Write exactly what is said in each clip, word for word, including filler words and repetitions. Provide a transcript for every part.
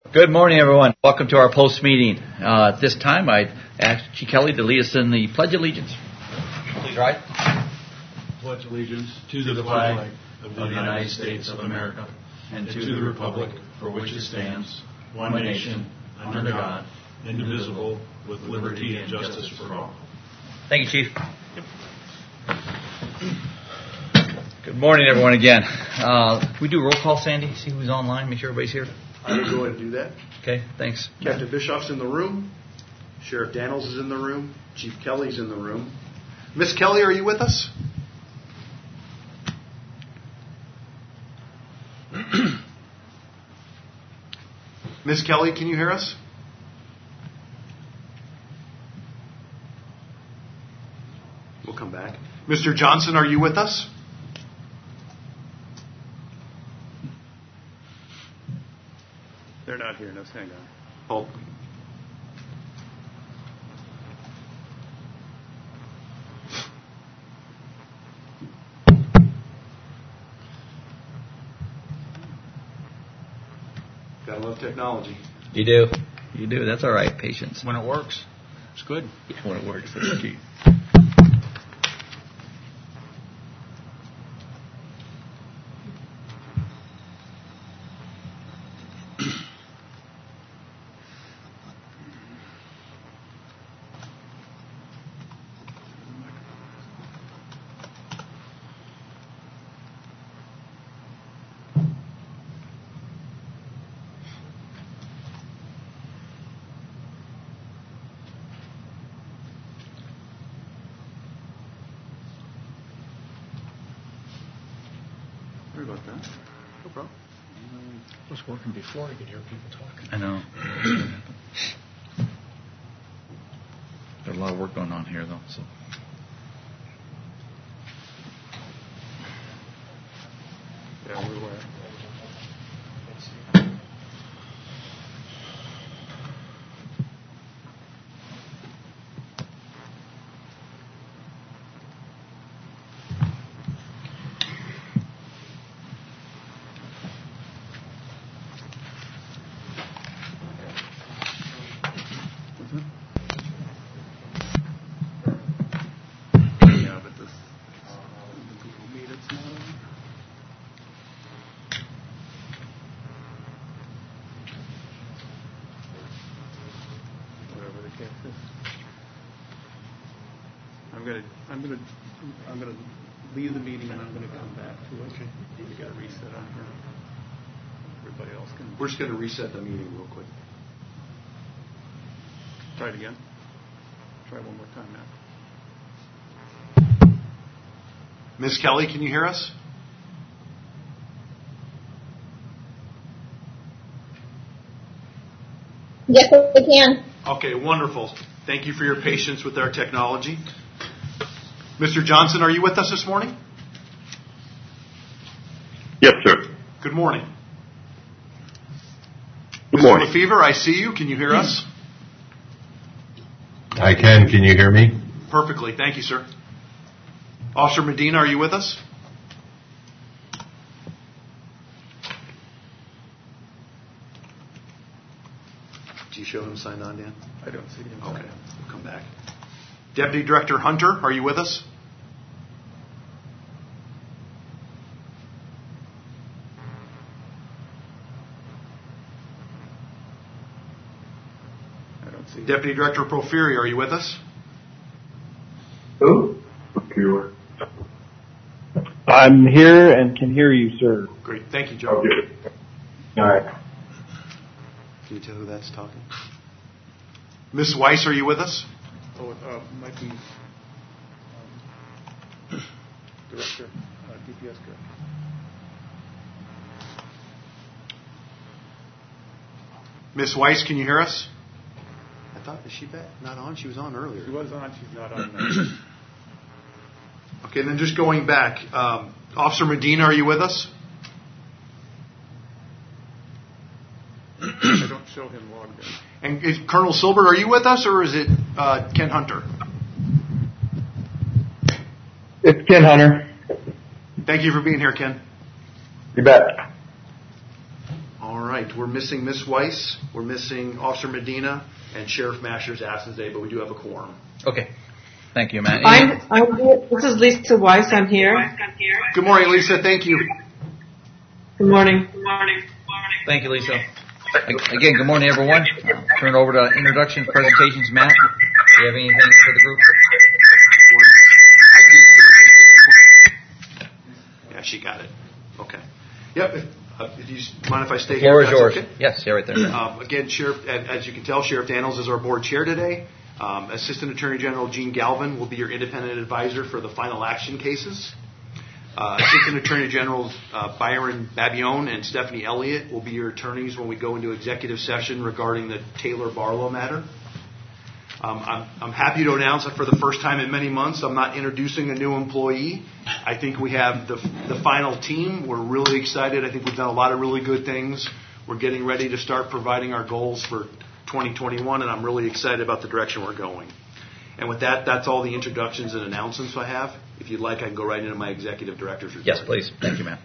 Good morning, everyone. Welcome to our post meeting. Uh, at this time, I ask Chief Kelly to lead us in the Pledge of Allegiance. Please rise. Pledge allegiance to the flag of the United States of America and to the republic for which it stands, one nation, under God, indivisible, with liberty and justice for all. Thank you, Chief. Good morning, everyone, again. Uh, we do roll call, Sandy, see who's online, make sure everybody's here. I will go ahead and do that. Okay, thanks. Captain Bischoff's in the room. Sheriff Daniels is in the room. Chief Kelly's in the room. Miss Kelly, are you with us? Miss Kelly, can you hear us? We'll come back. Mister Johnson, are you with us? They're not here. No, hang on. Oh. Gotta love technology. You do. You do. That's all right. Patience. When it works, it's good. Yeah, when it works. That's key. Sorry about that. No problem. It was working before I could hear people talking. I know. There's a lot of work going on here, though. So. Yeah, we were. I'm gonna, I'm gonna, I'm gonna leave the meeting and I'm gonna come back to it. Okay. We got to reset on here. Everybody else can. We're just gonna reset the meeting real quick. Try it again. Try one more time now. Miss Kelly, can you hear us? Yes, I can. Okay, wonderful. Thank you for your patience with our technology. Mister Johnson, are you with us this morning? Yes, sir. Good morning. Good morning. Mister Lefevre, I see you. Can you hear us? I can. Can you hear me? Perfectly. Thank you, sir. Officer Medina, are you with us? Do you show him signed on, Dan? I don't see him. Okay, we'll come back. Deputy Director Hunter, are you with us? I don't see him. Deputy Director Proferi, are you with us? Who? Procure. I'm here and can hear you, sir. Great. Thank you, Joe. Okay. All right. Can you tell who that's talking? Miss Weiss, are you with us? Oh, it uh, might be um, Director, uh, D P S Director. Miss Weiss, can you hear us? I thought, is she back? Not on? She was on earlier. She was on. She's not on now. Okay, then just going back. Um, Officer Medina, are you with us? I don't show him logged in. And is Colonel Silbert, are you with us, or is it uh, Ken Hunter? It's Ken Hunter. Thank you for being here, Ken. You bet. All right. right, we're missing Miss Weiss, we're missing Officer Medina, and Sheriff Masher's absent today, but we do have a quorum. Okay. Thank you, Matt. I'm, I'm here. This is Lisa Weiss. I'm here. Good morning, Lisa. Thank you. Good morning. Thank you, Lisa. Again, good morning, everyone. Uh, turn it over to introductions, presentations. Matt, do you have anything for the group? Yeah, she got it. Okay. Yep. If, uh, if you mind if I stay The floor here? is yours. Okay? Yes, yeah, right there. Um, again, Sheriff, as you can tell, Sheriff Daniels is our board chair today. Um, Assistant Attorney General Gene Galvin will be your independent advisor for the final action cases. Uh, Assistant Attorney General uh, Byron Babione and Stephanie Elliott will be your attorneys when we go into executive session regarding the Taylor Barlow matter. Um, I'm, I'm happy to announce that for the first time in many months, I'm not introducing a new employee. I think we have the, the final team. We're really excited. I think we've done a lot of really good things. We're getting ready to start providing our goals for twenty twenty-one, and I'm really excited about the direction we're going. And with that, that's all the introductions and announcements I have. If you'd like, I can go right into my executive director's report. Yes, please. Thank you, Matt.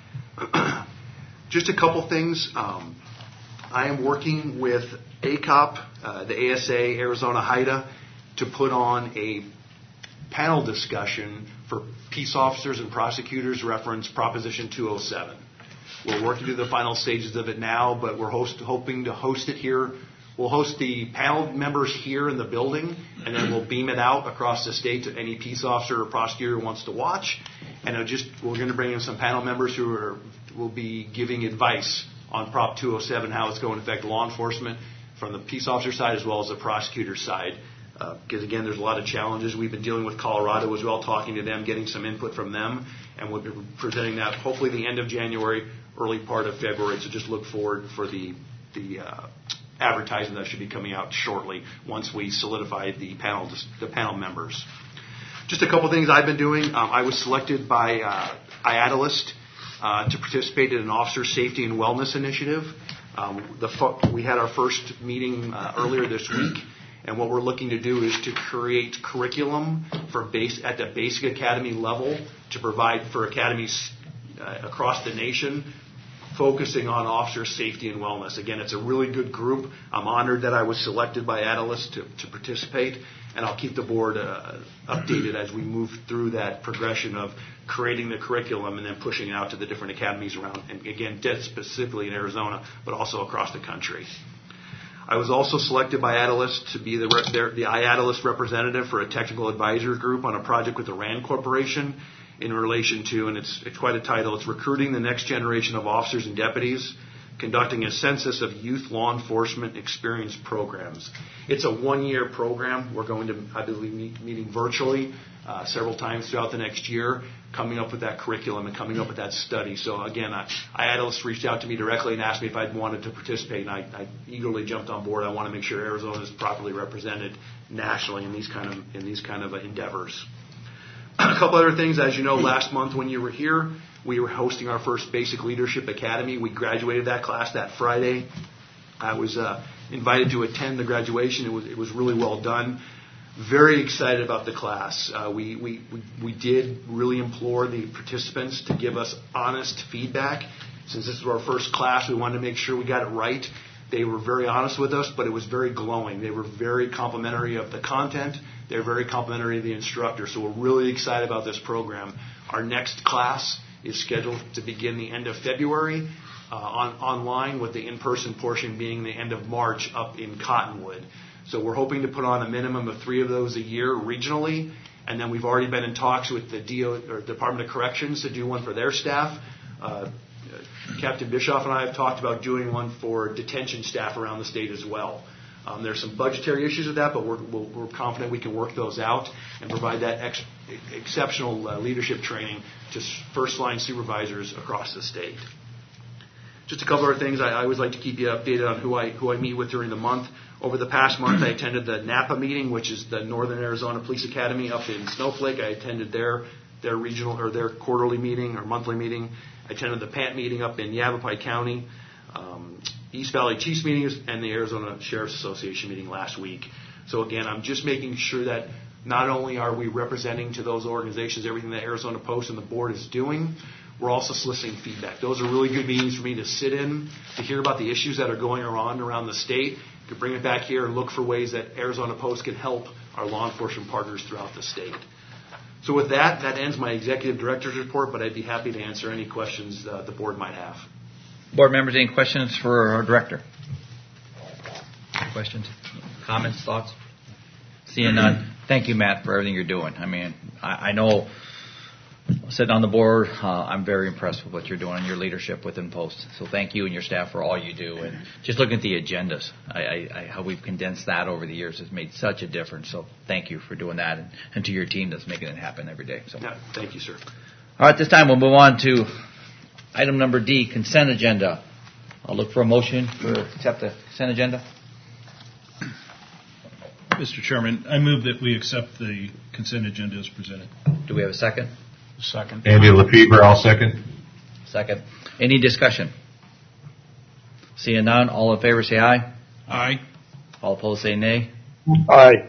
Just a couple things. Um, I am working with A C O P, uh, the A S A, Arizona HIDA, to put on a panel discussion for peace officers and prosecutors reference Proposition two oh seven. We're working through the final stages of it now, but we're host, hoping to host it here. We'll host the panel members here in the building, and then we'll beam it out across the state to any peace officer or prosecutor who wants to watch. And it'll just we're going to bring in some panel members who are, will be giving advice on Prop two oh seven, how it's going to affect law enforcement from the peace officer side as well as the prosecutor side. Uh, because, again, there's a lot of challenges. We've been dealing with Colorado as well, talking to them, getting some input from them, and we'll be presenting that hopefully the end of January, early part of February. So just look forward for the the uh, advertising that should be coming out shortly once we solidify the panel the panel members. Just a couple things I've been doing. Um, I was selected by uh, IADList uh, to participate in an officer safety and wellness initiative. Um, the fu- we had our first meeting uh, earlier this week, and what we're looking to do is to create curriculum for base at the basic academy level to provide for academies uh, across the nation, focusing on officer safety and wellness. Again, it's a really good group. I'm honored that I was selected by Atlas to, to participate, and I'll keep the board uh, updated as we move through that progression of creating the curriculum and then pushing it out to the different academies around, and again, specifically in Arizona, but also across the country. I was also selected by Atlas to be the, the, the IADList representative for a technical advisor group on a project with the RAND Corporation in relation to, and it's, it's quite a title, it's Recruiting the Next Generation of Officers and Deputies, Conducting a Census of Youth Law Enforcement Experience Programs. It's a one-year program. We're going to, I believe, meet, meeting virtually uh, several times throughout the next year, coming up with that curriculum and coming up with that study. So, again, I, IADList reached out to me directly and asked me if I'd wanted to participate, and I, I eagerly jumped on board. I want to make sure Arizona is properly represented nationally in these kind of, in these kind of uh, endeavors. A couple other things. As you know, last month when you were here, we were hosting our first Basic Leadership Academy. We graduated that class that Friday. I was uh, invited to attend the graduation. It was it was really well done. Very excited about the class. Uh, we, we, we, we did really implore the participants to give us honest feedback. Since this was our first class, we wanted to make sure we got it right. They were very honest with us, but it was very glowing. They were very complimentary of the content. They were very complimentary of the instructor. So we're really excited about this program. Our next class is scheduled to begin the end of February uh, on, online, with the in-person portion being the end of March up in Cottonwood. So we're hoping to put on a minimum of three of those a year regionally, and then we've already been in talks with the D O, or Department of Corrections to do one for their staff. Uh, Captain Bischoff and I have talked about doing one for detention staff around the state as well. Um, there's some budgetary issues with that, but we're, we're confident we can work those out and provide that ex- exceptional uh, leadership training to first-line supervisors across the state. Just a couple other things. I, I always like to keep you updated on who I who I meet with during the month. Over the past month, I attended the NAPA meeting, which is the Northern Arizona Police Academy up in Snowflake. I attended their their regional or their quarterly meeting or monthly meeting. I attended the P A N T meeting up in Yavapai County, um, East Valley Chiefs meetings, and the Arizona Sheriff's Association meeting last week. So again, I'm just making sure that not only are we representing to those organizations everything that Arizona Post and the board is doing, we're also soliciting feedback. Those are really good meetings for me to sit in, to hear about the issues that are going on around the state, to bring it back here and look for ways that Arizona Post can help our law enforcement partners throughout the state. So with that, that ends my executive director's report, but I'd be happy to answer any questions uh, the board might have. Board members, any questions for our director? Questions, comments, thoughts? Seeing none. Thank you, Matt, for everything you're doing. I mean, I, I know sitting on the board, uh, I'm very impressed with what you're doing and your leadership within Post. So thank you and your staff for all you do. And just looking at the agendas, I, I, I, how we've condensed that over the years has made such a difference. So thank you for doing that, and, and to your team that's making it happen every day. So Yeah, thank you, sir. all right, this time we'll move on to item number D, consent agenda. I'll look for a motion for accept the consent agenda. Mister Chairman, I move that we accept the consent agenda as presented. Do we have a second? Second. Andy LaFever, I'll second. Second. Any discussion? Seeing none, all in favor say aye. Aye. All opposed say nay. Aye.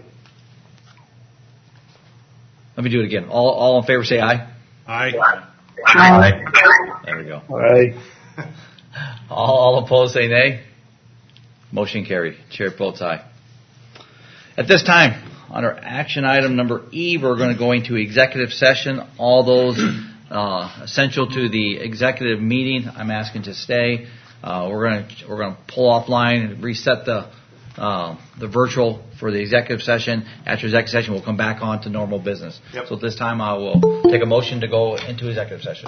Let me do it again. All, all in favor say aye. Aye. Aye. There we go. Aye. All, all opposed say nay. Motion carried. Chair votes aye. At this time, under action item number E, we're going to go into executive session. All those uh, essential to the executive meeting, I'm asking to stay. Uh, we're going to we're going to pull offline and reset the uh, the virtual for the executive session. After executive session, we'll come back on to normal business. Yep. So at this time, I will take a motion to go into executive session.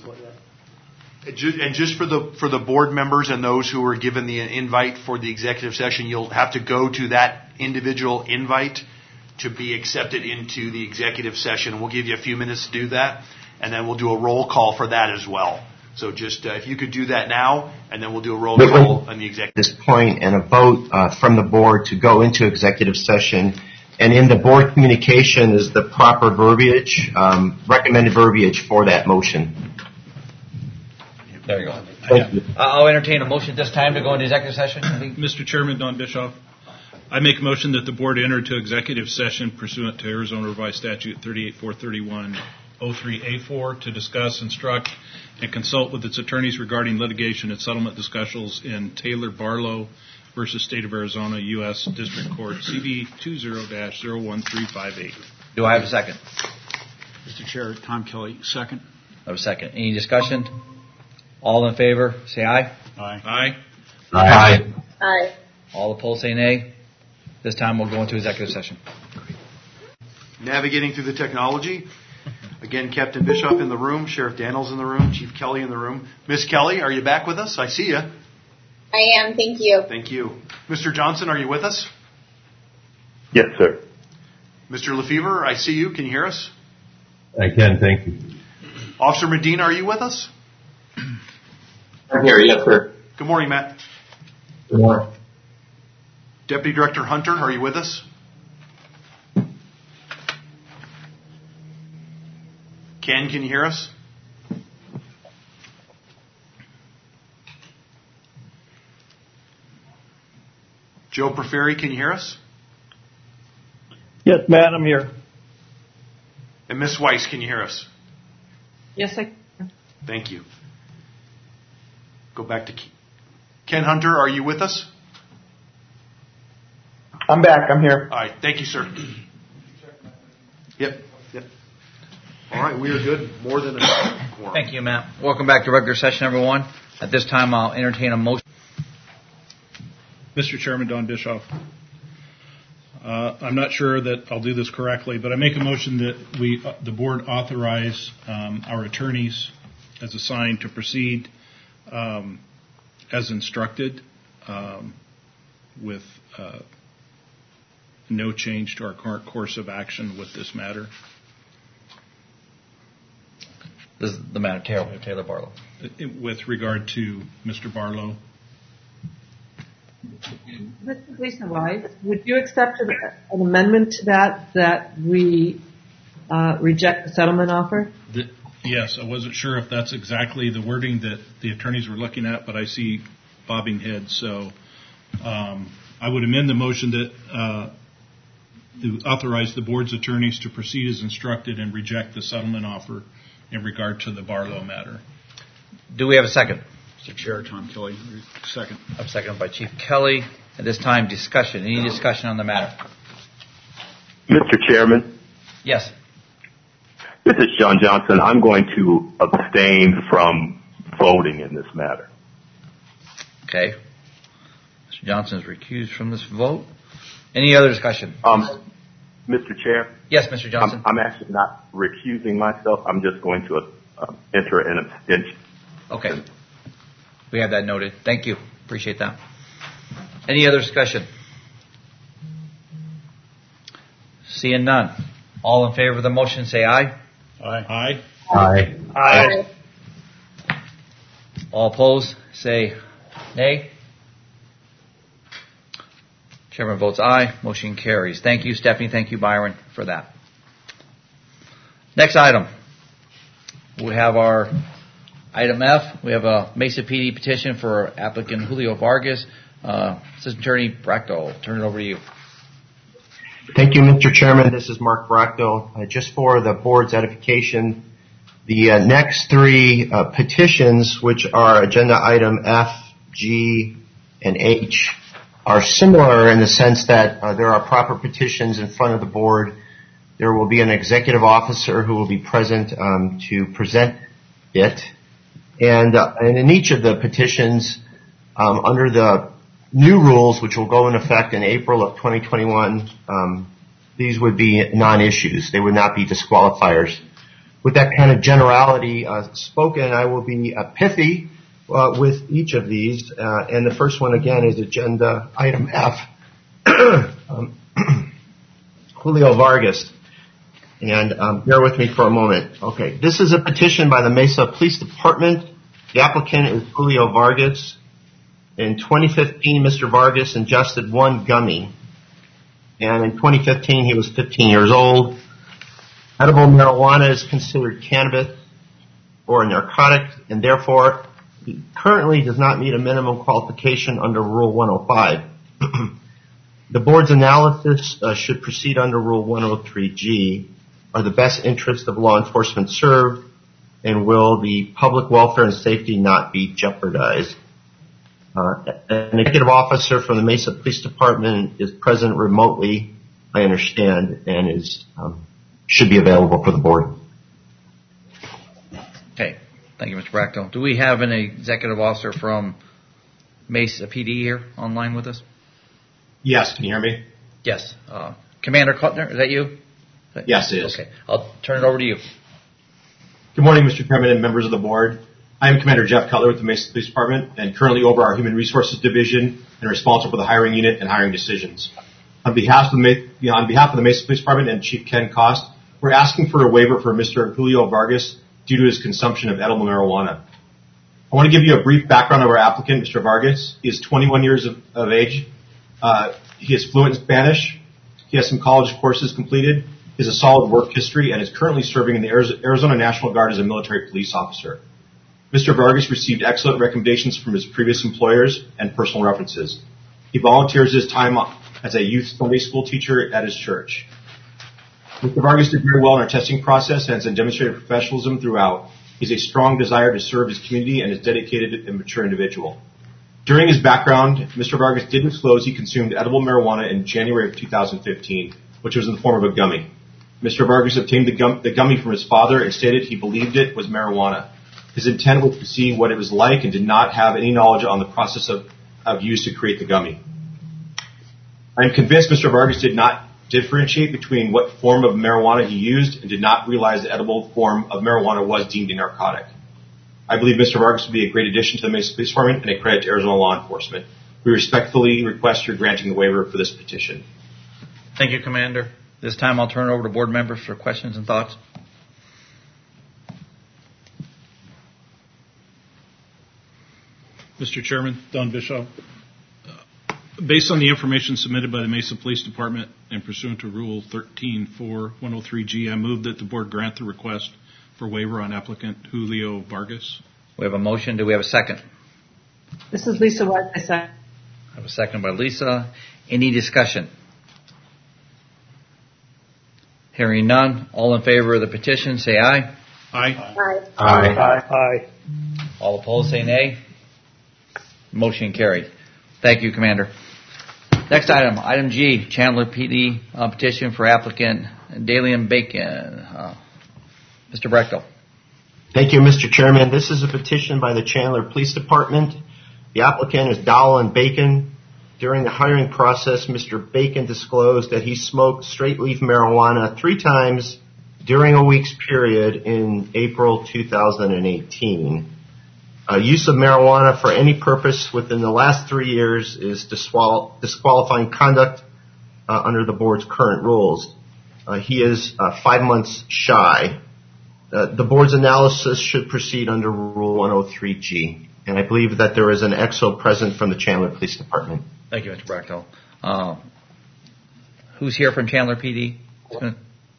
And ju- And just for the for the board members and those who were given the invite for the executive session, you'll have to go to that individual invite to be accepted into the executive session. We'll give you a few minutes to do that, and then we'll do a roll call for that as well. So just uh, if you could do that now, and then we'll do a roll call on the executive. This point and a vote uh, from the board to go into executive session. And in the board communication is the proper verbiage, um, recommended verbiage for that motion. There you go. Thank you. I'll entertain a motion at this time to go into executive session. I think. Mister Chairman, Don Bischoff, I make a motion that the board enter into executive session pursuant to Arizona Revised Statute thirty-eight four thirty-one oh three A four to discuss, instruct, and consult with its attorneys regarding litigation and settlement discussions in Taylor Barlow versus State of Arizona, U S District Court, C V two zero dash zero one three five eight. Do I have a second? Mister Chair, Tom Kelly, second. I have a second. Any discussion? All in favor, say aye. Aye. Aye. Aye. Aye. All opposed, say nay. This time we'll go into executive session. Navigating through the technology. Again, Captain Bishop in the room, Sheriff Daniels in the room, Chief Kelly in the room. Miss Kelly, are you back with us? I see you. I am. Thank you. Thank you. Mister Johnson, are you with us? Yes, sir. Mister LaFever, I see you. Can you hear us? I can, thank you. Officer Medina, are you with us? I'm here, yes, sir. Good morning, Matt. Good morning. Deputy Director Hunter, are you with us? Ken, can you hear us? Joe Proferi, can you hear us? Yes, Matt, I'm here. And Miss Weiss, can you hear us? Yes, I can. Thank you. Go back to Ken. Ken Hunter, are you with us? I'm back. I'm here. All right. Thank you, sir. Yep. Yep. All right. We are good. More than a quorum. Thank you, Matt. Welcome back to regular session, everyone. At this time, I'll entertain a motion. Mister Chairman, Don Bischoff. Uh, I'm not sure that I'll do this correctly, but I make a motion that we, uh, the board authorize um, our attorneys as assigned to proceed um, as instructed um, with uh, no change to our current course of action with this matter. This is the matter, Taylor, Taylor Barlow. With regard to Mister Barlow. Mister Lisa Wise, would you accept an amendment to that, that we uh, reject the settlement offer? The, yes, I wasn't sure if that's exactly the wording that the attorneys were looking at, but I see bobbing heads. So um, I would amend the motion that uh, to authorize the board's attorneys to proceed as instructed and reject the settlement offer in regard to the Barlow matter. Do we have a second? Mister Chair, Tom Kelly, second. I'm seconded by Chief Kelly. At this time, discussion. Any discussion on the matter? Mister Chairman, Yes. this is Sean Johnson. I'm going to abstain from voting in this matter. Okay. Mister Johnson is recused from this vote. Any other discussion? Um, Mister Chair? Yes, Mister Johnson. I'm, I'm actually not recusing myself. I'm just going to uh, enter an abstention. Okay. We have that noted. Thank you. Appreciate that. Any other discussion? Seeing none. All in favor of the motion say aye. Aye. Aye. Aye. Aye. All opposed say nay. Chairman votes aye. Motion carries. Thank you, Stephanie. Thank you, Byron, for that. Next item. We have our item F. We have a Mesa P D petition for applicant Julio Vargas. Uh, Assistant Attorney Bracto, I'll turn it over to you. Thank you, Mister Chairman. This is Mark Bracto. Uh, just for the board's edification, the uh, next three uh, petitions, which are agenda item F, G, and H, are similar in the sense that uh, there are proper petitions in front of the board. There will be an executive officer who will be present um, to present it. And, uh, and in each of the petitions, um, under the new rules, which will go in effect in April of twenty twenty-one, um, these would be non-issues. They would not be disqualifiers. With that kind of generality uh, spoken, I will be uh, pithy uh, with each of these. Uh, and the first one, again, is agenda item F. um, Julio Vargas. And um, bear with me for a moment. Okay, this is a petition by the Mesa Police Department. The applicant is Julio Vargas. In twenty fifteen, Mister Vargas ingested one gummy. And in twenty fifteen, he was fifteen years old. Edible marijuana is considered cannabis or a narcotic, and therefore he currently does not meet a minimum qualification under Rule one oh five. The board's analysis uh, should proceed under Rule one oh three G. Are the best interests of law enforcement served, and will the public welfare and safety not be jeopardized? Uh, an executive officer from the Mesa Police Department is present remotely, I understand, and is um, should be available for the board. Okay. Thank you, Mister Bracto. Do we have an executive officer from Mesa P D here online with us? Yes. Can you hear me? Yes. Uh, Commander Klutner, is that you? Is that yes, it is. Okay. I'll turn it over to you. Good morning, Mister Chairman and members of the board. I am Commander Jeff Cutler with the Mesa Police Department and currently over our Human Resources Division and responsible for the hiring unit and hiring decisions. On behalf of the, you know, on behalf of the Mesa Police Department and Chief Ken Cost, we're asking for a waiver for Mister Julio Vargas due to his consumption of edible marijuana. I want to give you a brief background of our applicant, Mister Vargas. He is twenty-one years of, of age. Uh, he is fluent in Spanish. He has some college courses completed. He has a solid work history and is currently serving in the Arizona National Guard as a military police officer. Mister Vargas received excellent recommendations from his previous employers and personal references. He volunteers his time as a youth Sunday school teacher at his church. Mister Vargas did very well in our testing process and has demonstrated professionalism throughout. He has a strong desire to serve his community and is dedicated and mature individual. During his background, Mister Vargas did disclose he consumed edible marijuana in January of two thousand fifteen, which was in the form of a gummy. Mister Vargas obtained the, gum, the gummy from his father and stated he believed it was marijuana. His intent was to see what it was like and did not have any knowledge on the process of, of use to create the gummy. I am convinced Mister Vargas did not differentiate between what form of marijuana he used and did not realize the edible form of marijuana was deemed a narcotic. I believe Mister Vargas would be a great addition to the Mesa Police Department and a credit to Arizona law enforcement. We respectfully request your granting the waiver for this petition. Thank you, Commander. This time I'll turn it over to board members for questions and thoughts. Mister Chairman, Don Bishop. Uh, based on the information submitted by the Mesa Police Department and pursuant to Rule thirteen four one oh three G, I move that the board grant the request for waiver on applicant Julio Vargas. We have a motion. Do we have a second? This is Lisa White. I second. I have a second by Lisa. Any discussion? Hearing none. All in favor of the petition, say aye. Aye. Aye. Aye. Aye. All opposed say nay. Motion carried. Thank you, Commander. Next item, item G, Chandler P D uh, petition for applicant Dalian Bacon. Uh, Mister Brechtel. Thank you, Mister Chairman. This is a petition by the Chandler Police Department. The applicant is Dalian Bacon. During the hiring process, Mister Bacon disclosed that he smoked straight leaf marijuana three times during a week's period in April two thousand eighteen. Uh, use of marijuana for any purpose within the last three years is disqual- disqualifying conduct uh, under the board's current rules. Uh, he is uh, five months shy. Uh, the board's analysis should proceed under Rule one oh three G, and I believe that there is an E X O present from the Chandler Police Department. Thank you, Mister Brechtel. Uh, who's here from Chandler P D?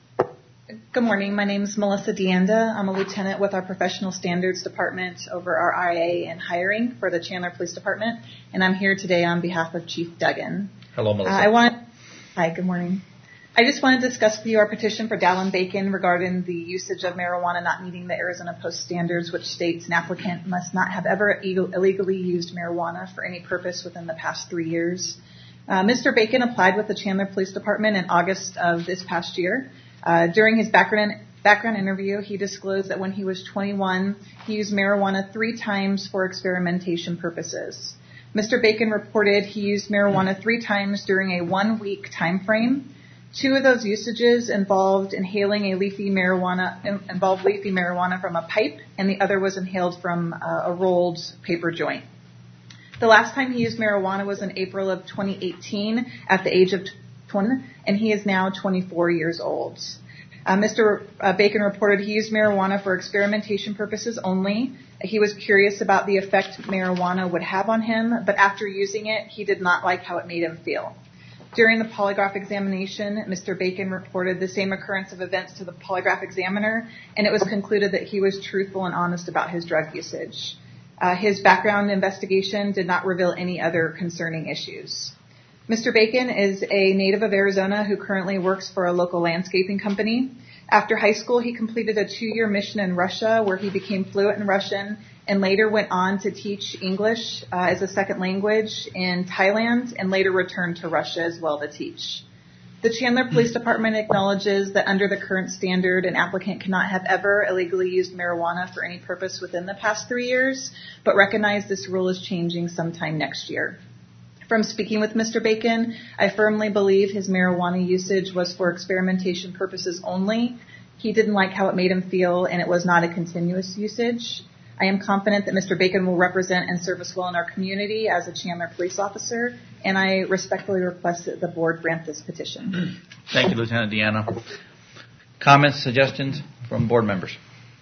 Good morning. My name is Melissa Deanda. I'm a lieutenant with our Professional Standards Department over our I A and hiring for the Chandler Police Department, and I'm here today on behalf of Chief Duggan. Hello, Melissa. Uh, I want. Hi. Good morning. I just want to discuss with you our petition for Dalian Bacon regarding the usage of marijuana not meeting the Arizona Post standards, which states an applicant must not have ever illegally used marijuana for any purpose within the past three years. Uh, Mister Bacon applied with the Chandler Police Department in August of this past year. Uh, during his background background interview, he disclosed that when he was twenty-one, he used marijuana three times for experimentation purposes. Mister Bacon reported he used marijuana three times during a one-week time frame. Two of those usages involved inhaling a leafy marijuana involved leafy marijuana from a pipe, and the other was inhaled from uh, a rolled paper joint. The last time he used marijuana was in April of twenty eighteen at the age of twenty, and he is now twenty-four years old. Uh, Mister Uh, Bacon reported he used marijuana for experimentation purposes only. He was curious about the effect marijuana would have on him, but after using it, he did not like how it made him feel. During the polygraph examination, Mister Bacon reported the same occurrence of events to the polygraph examiner, and it was concluded that he was truthful and honest about his drug usage. Uh, his background investigation did not reveal any other concerning issues. Mister Bacon is a native of Arizona who currently works for a local landscaping company. After high school, he completed a two-year mission in Russia where he became fluent in Russian and later went on to teach English uh, as a second language in Thailand and later returned to Russia as well to teach. The Chandler Police Department acknowledges that under the current standard, an applicant cannot have ever illegally used marijuana for any purpose within the past three years, but recognize this rule is changing sometime next year. From speaking with Mister Bacon, I firmly believe his marijuana usage was for experimentation purposes only. He didn't like how it made him feel, and it was not a continuous usage. I am confident that Mister Bacon will represent and serve us well in our community as a Chandler police officer, and I respectfully request that the board grant this petition. Thank you, Lieutenant Deanna. Comments, suggestions from board members?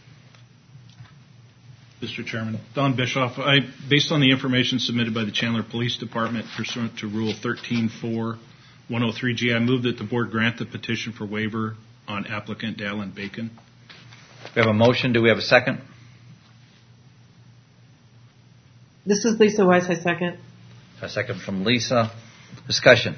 Mister Chairman, Don Bischoff, I, based on the information submitted by the Chandler Police Department pursuant to Rule thirteen four one oh three G, I move that the board grant the petition for waiver on applicant Dalian Bacon. We have a motion. Do we have a second? This is Lisa Weiss. I second. A second from Lisa. Discussion.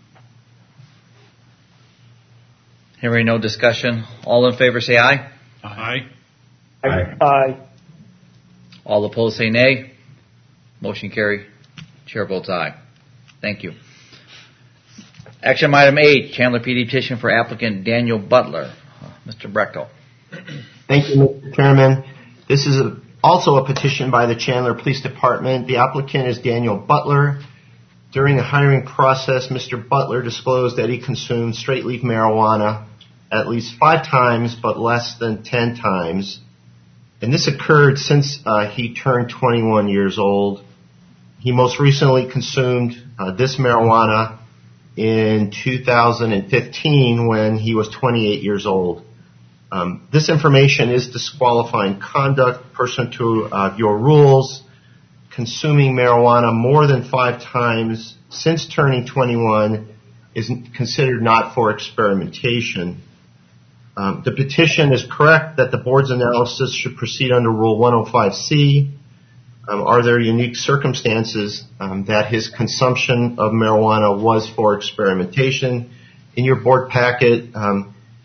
Hearing no discussion. All in favor say aye. Aye. Aye. Aye. All opposed say nay. Motion carried. Chair votes aye. Thank you. Action item eight, Chandler P D petition for applicant Daniel Butler. Uh, Mister Brechtel. Thank you, Mister Chairman. This is a, also a petition by the Chandler Police Department. The applicant is Daniel Butler. During the hiring process, Mister Butler disclosed that he consumed straight leaf marijuana at least five times, but less than ten times. And this occurred since uh, he turned twenty-one years old. He most recently consumed uh, this marijuana in two thousand fifteen when he was twenty-eight years old. Um, this information is disqualifying conduct pursuant to uh, your rules. Consuming marijuana more than five times since turning twenty-one is considered not for experimentation. Um, the petition is correct that the board's analysis should proceed under Rule one oh five C. Um, are there unique circumstances um, that his consumption of marijuana was for experimentation? In your board packet, um,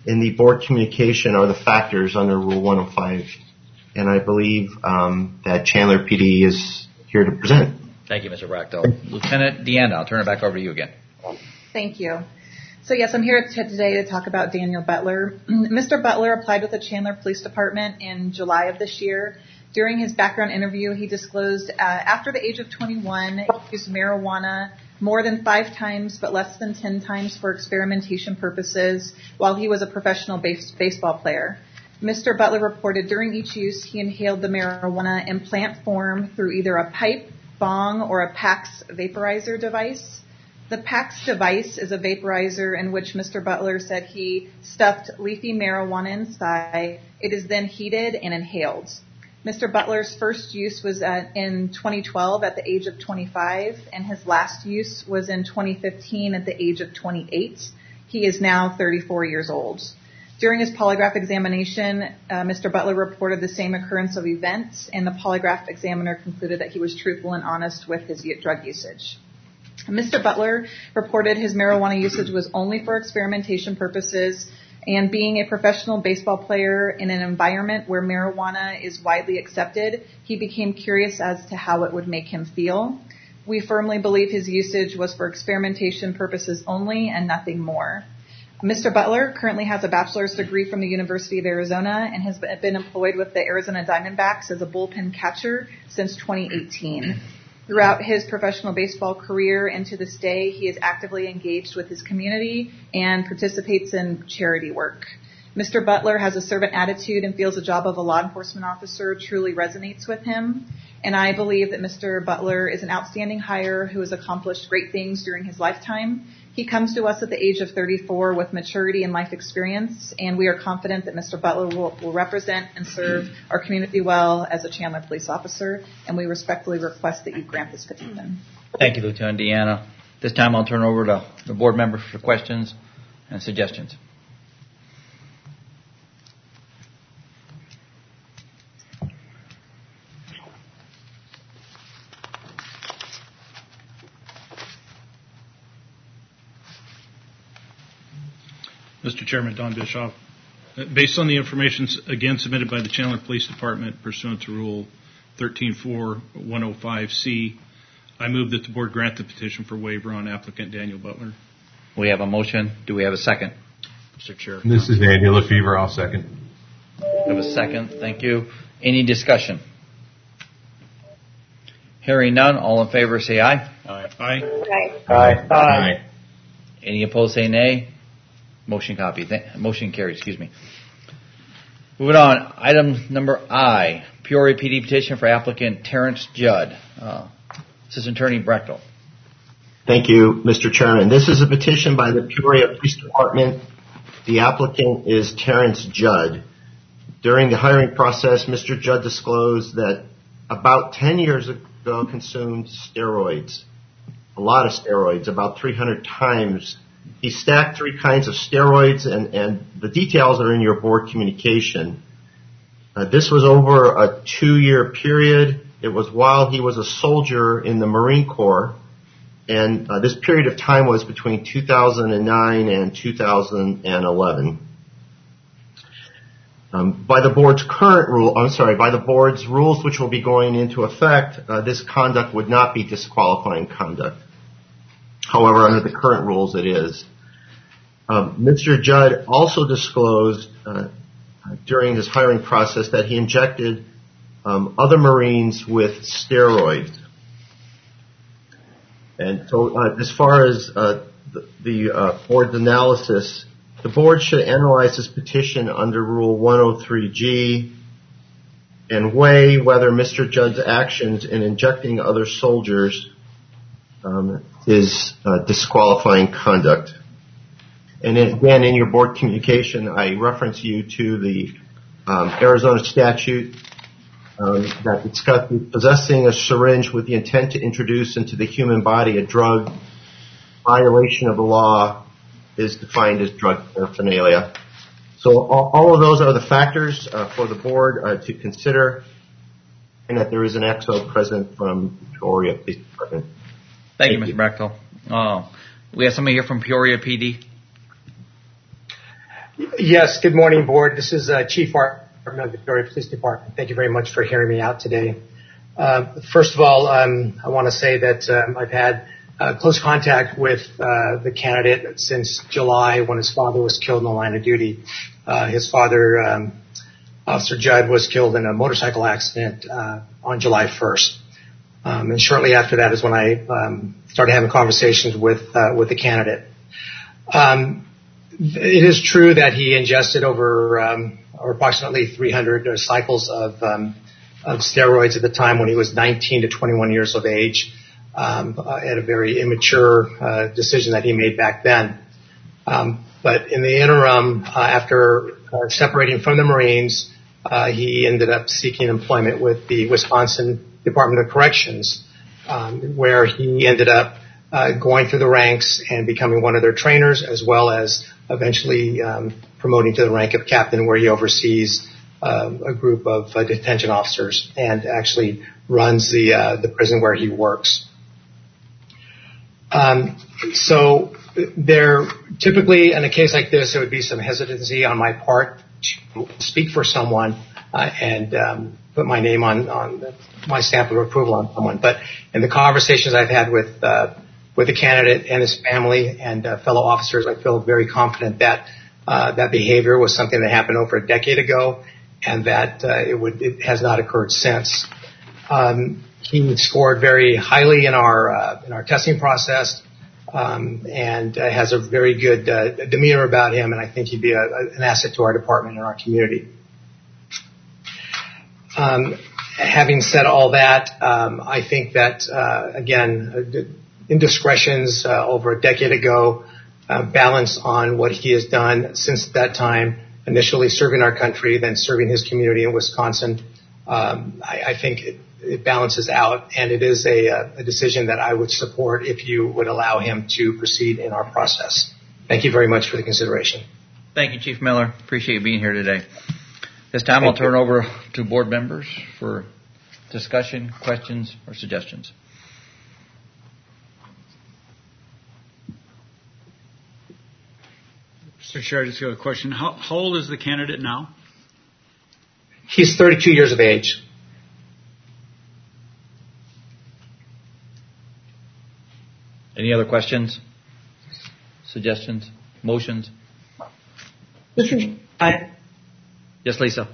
in the board communication are the factors under Rule one oh five. And I believe um, that Chandler P D is here to present. Thank you, Mister Bracto. Lieutenant Deanna, I'll turn it back over to you again. Thank you. So yes, I'm here t- today to talk about Daniel Butler. Mister Butler applied with the Chandler Police Department in July of this year. During his background interview, he disclosed uh, after the age of twenty-one, he used marijuana more than five times but less than ten times for experimentation purposes while he was a professional base- baseball player. Mister Butler reported during each use he inhaled the marijuana in plant form through either a pipe, bong, or a PAX vaporizer device. The PAX device is a vaporizer in which Mister Butler said he stuffed leafy marijuana inside. It is then heated and inhaled. Mister Butler's first use was at, in twenty twelve at the age of twenty-five, and his last use was in twenty fifteen at the age of twenty-eight. He is now thirty-four years old. During his polygraph examination, uh, Mister Butler reported the same occurrence of events, and the polygraph examiner concluded that he was truthful and honest with his drug usage. Mister Butler reported his marijuana usage was only for experimentation purposes, and being a professional baseball player in an environment where marijuana is widely accepted, he became curious as to how it would make him feel. We firmly believe his usage was for experimentation purposes only and nothing more. Mister Butler currently has a bachelor's degree from the University of Arizona and has been employed with the Arizona Diamondbacks as a bullpen catcher since twenty eighteen. Throughout his professional baseball career and to this day, he is actively engaged with his community and participates in charity work. Mister Butler has a servant attitude and feels the job of a law enforcement officer truly resonates with him. And I believe that Mister Butler is an outstanding hire who has accomplished great things during his lifetime. He comes to us at the age of thirty-four with maturity and life experience, and we are confident that Mister Butler will, will represent and serve our community well as a Chandler police officer, and we respectfully request that you grant this petition. Thank you, Lieutenant Deanna. This time I'll turn over to the board members for questions and suggestions. Mister Chairman, Don Bischoff. Based on the information, again, submitted by the Chandler Police Department pursuant to Rule thirteen four one oh five C, I move that the board grant the petition for waiver on applicant Daniel Butler. We have a motion. Do we have a second? Mister Chair. This is Andy LaFever. I'll second. We have a second. Thank you. Any discussion? Hearing none, all in favor say aye. Aye. Aye. Aye. Aye. Any opposed say nay. Motion copy. Th- motion carries. Excuse me. Moving on. Item number I. Peoria P D petition for applicant Terrence Judd. Uh, Assistant Attorney Brechtel. Thank you, Mister Chairman. This is a petition by the Peoria Police Department. The applicant is Terrence Judd. During the hiring process, Mister Judd disclosed that about ten years ago consumed steroids. A lot of steroids, about three hundred times. He stacked three kinds of steroids, and, and the details are in your board communication. Uh, this was over a two-year period. It was while he was a soldier in the Marine Corps, and uh, this period of time was between two thousand nine and two thousand eleven. Um, by the board's current rule, I'm sorry, by the board's rules which will be going into effect, uh, this conduct would not be disqualifying conduct. However, under the current rules, it is. Um, Mister Judd also disclosed uh, during his hiring process that he injected um, other Marines with steroids. And so uh, as far as uh, the, the uh, board's analysis, the board should analyze this petition under Rule one oh three G and weigh whether Mister Judd's actions in injecting other soldiers um, is uh, disqualifying conduct. And then, again, in your board communication, I reference you to the um, Arizona statute um, that discusses possessing a syringe with the intent to introduce into the human body a drug. Violation of the law is defined as drug paraphernalia. So all, all of those are the factors uh, for the board uh, to consider, and that there is an X O present from Peoria Police Department. Thank, Thank you, Mister Brechtel. Uh, we have somebody here from Peoria P D. Yes, good morning, Board. This is uh, Chief Art from the Victoria Police Department. Thank you very much for hearing me out today. Uh, first of all, um, I want to say that um, I've had uh, close contact with uh, the candidate since July when his father was killed in the line of duty. Uh, his father, um, Officer Judd, was killed in a motorcycle accident uh, on July first. Um, and shortly after that is when I um, started having conversations with uh, with the candidate. Um, it is true that he ingested over um, or approximately three hundred cycles of, um, of steroids at the time when he was nineteen to twenty-one years of age, um, uh, at a very immature uh, decision that he made back then. Um, but in the interim, uh, after uh, separating from the Marines, uh, he ended up seeking employment with the Wisconsin Department of Corrections, um, where he ended up uh, going through the ranks and becoming one of their trainers, as well as eventually um, promoting to the rank of captain, where he oversees uh, a group of uh, detention officers and actually runs the uh, the prison where he works. Um, so there, typically in a case like this, there would be some hesitancy on my part to speak for someone uh, and um, put my name on, on my stamp of approval on someone. But in the conversations I've had with uh, with the candidate and his family and uh, fellow officers, I feel very confident that uh, that behavior was something that happened over a decade ago, and that uh, it would it has not occurred since. Um, he scored very highly in our uh, in our testing process, um, and uh, has a very good uh, demeanor about him, and I think he'd be a, a, an asset to our department and our community. Um, having said all that, um, I think that uh, again, indiscretions uh, over a decade ago, uh, balance on what he has done since that time, initially serving our country, then serving his community in Wisconsin. Um, I, I think it, it balances out, and it is a, a decision that I would support if you would allow him to proceed in our process. Thank you very much for the consideration. Thank you, Chief Miller. Appreciate you being here today. This time Thank I'll turn you. over to board members for discussion, questions, or suggestions. Mister Chair, I just got a question. How, how old is the candidate now? He's thirty-two years of age. Any other questions, suggestions, motions? I, yes, Lisa.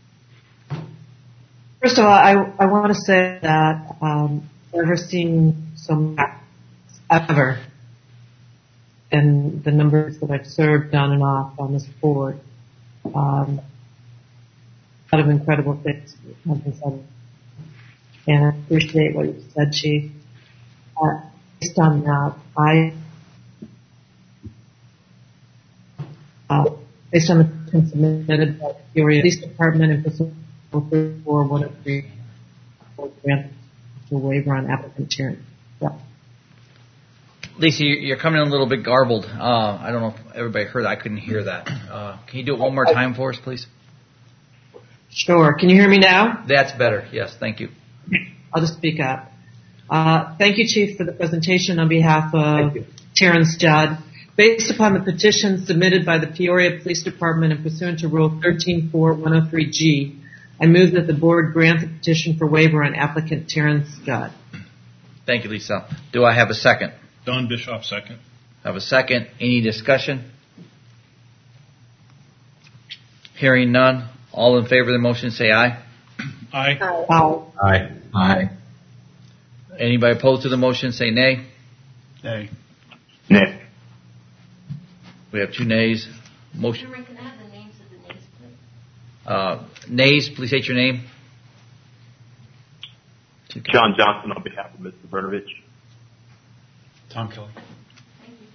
First of all, I, I want to say that um, I've never seen so much ever. And the numbers that I've served on and off on this board, um, a lot of incredible things have been said. And I appreciate what you said, Chief. Uh, based on that, I, uh, based on the petition submitted by the Peoria Police Department and Pursuant to four one oh three, grant a waiver on applicant hearing. Yeah. Lisa, you're coming in a little bit garbled. Uh, I don't know if everybody heard that. I couldn't hear that. Uh, can you do it one more time for us, please? Sure. Can you hear me now? That's better. Yes, thank you. I'll just speak up. Uh, thank you, Chief, for the presentation on behalf of Terrence Judd. Based upon the petition submitted by the Peoria Police Department and pursuant to Rule thirteen four one oh three G, I move that the board grant the petition for waiver on applicant Terrence Judd. Thank you, Lisa. Do I have a second? Don Bischoff, second. Have a second. Any discussion? Hearing none. All in favor of the motion say aye. Aye. Aye. Aye. Aye. Anybody opposed to the motion say nay. Nay. Nay. We have two nays. Motion. Can I have the names of the nays, please? Uh, nays, please state your name. John Johnson on behalf of Mister Bertovich. Tom Kelly. Thank you.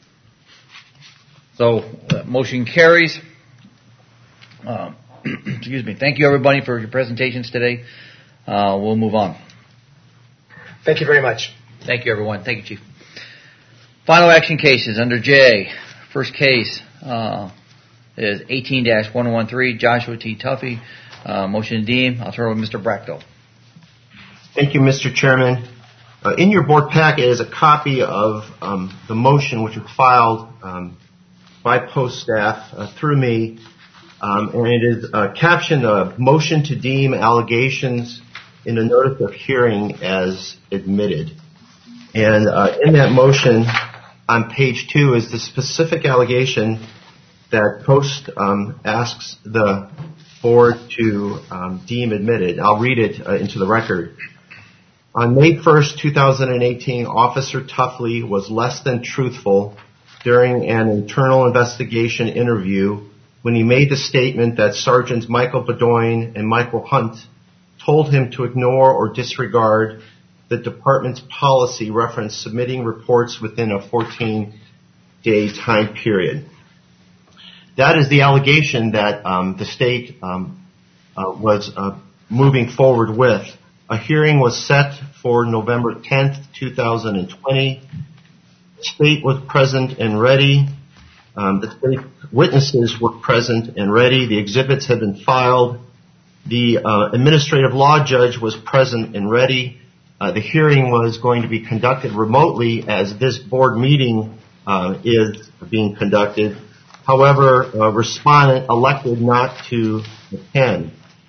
So, uh, motion carries. Um, excuse me. Thank you, everybody, for your presentations today. Uh, we'll move on. Thank you very much. Thank you, everyone. Thank you, Chief. Final action cases under J. First case uh, is eighteen dash one thirteen, Joshua T. Tuffy. Uh, motion to deem. I'll turn it over to Mister Bracto. Thank you, Mister Chairman. Uh, in your board packet is a copy of um, the motion which was filed um, by post staff uh, through me, um, and it is uh, captioned uh, "Motion to Deem Allegations in a Notice of Hearing as Admitted." And uh, in that motion, on page two, is the specific allegation that Post um, asks the board to um, deem admitted. I'll read it uh, into the record. On May first, twenty eighteen, Officer Tuffley was less than truthful during an internal investigation interview when he made the statement that Sergeants Michael Bedoin and Michael Hunt told him to ignore or disregard the department's policy reference submitting reports within a fourteen-day time period. That is the allegation that um, the state um, uh, was uh, moving forward with. A hearing was set for November tenth, twenty twenty. The state was present and ready. Um, the state witnesses were present and ready. The exhibits had been filed. The uh, administrative law judge was present and ready. Uh, the hearing was going to be conducted remotely as this board meeting uh, is being conducted. However, a respondent elected not to attend.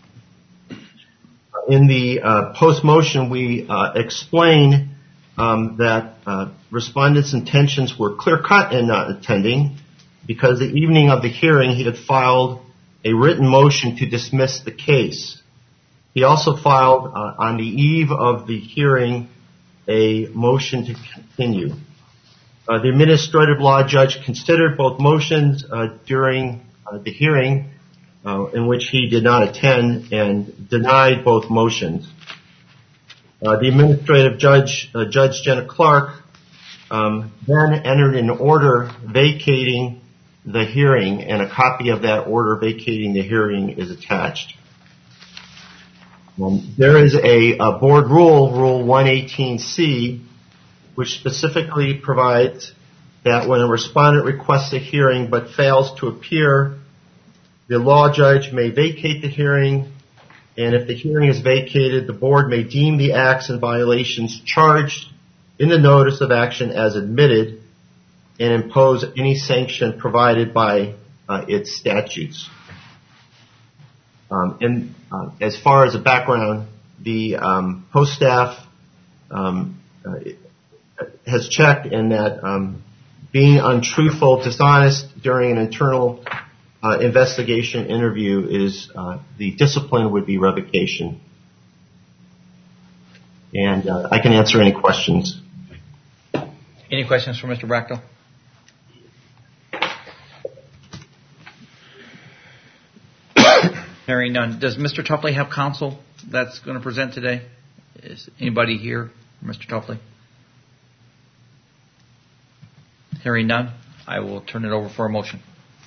In the uh, post-motion, we uh, explain um, that uh, respondent's intentions were clear-cut in not attending because the evening of the hearing he had filed a written motion to dismiss the case. He also filed uh, on the eve of the hearing a motion to continue. Uh, the administrative law judge considered both motions uh, during uh, the hearing uh, in which he did not attend and denied both motions. Uh, the administrative judge, uh, Judge Jenna Clark, um, then entered an order vacating the hearing, and a copy of that order vacating the hearing is attached. Um, there is a, a board rule, Rule one eighteen C, which specifically provides that when a respondent requests a hearing but fails to appear, the law judge may vacate the hearing, and if the hearing is vacated, the board may deem the acts and violations charged in the notice of action as admitted and impose any sanction provided by uh, its statutes. Um, and uh, as far as a background, the um, post staff um, uh, has checked in that um, being untruthful, dishonest during an internal uh, investigation interview is uh, the discipline would be revocation. And uh, I can answer any questions. Any questions for Mister Bracto? Hearing none. Does Mister Tuffley have counsel that's going to present today? Is anybody here, Mister Tuffley? Hearing none, I will turn it over for a motion.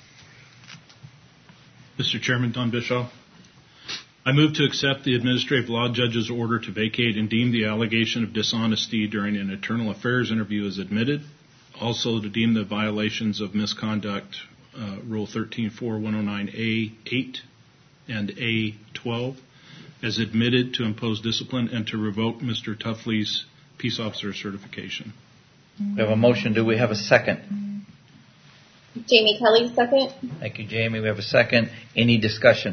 Mister Chairman, Don Bischoff. I move to accept the administrative law judge's order to vacate and deem the allegation of dishonesty during an internal affairs interview as admitted. Also to deem the violations of misconduct, uh, Rule thirteen four one oh nine A eight and A twelve as admitted, to impose discipline and to revoke Mister Tuffley's peace officer certification. We have a motion. Do we have a second? Jamie Kelly, second. Thank you, Jamie. We have a second. Any discussion?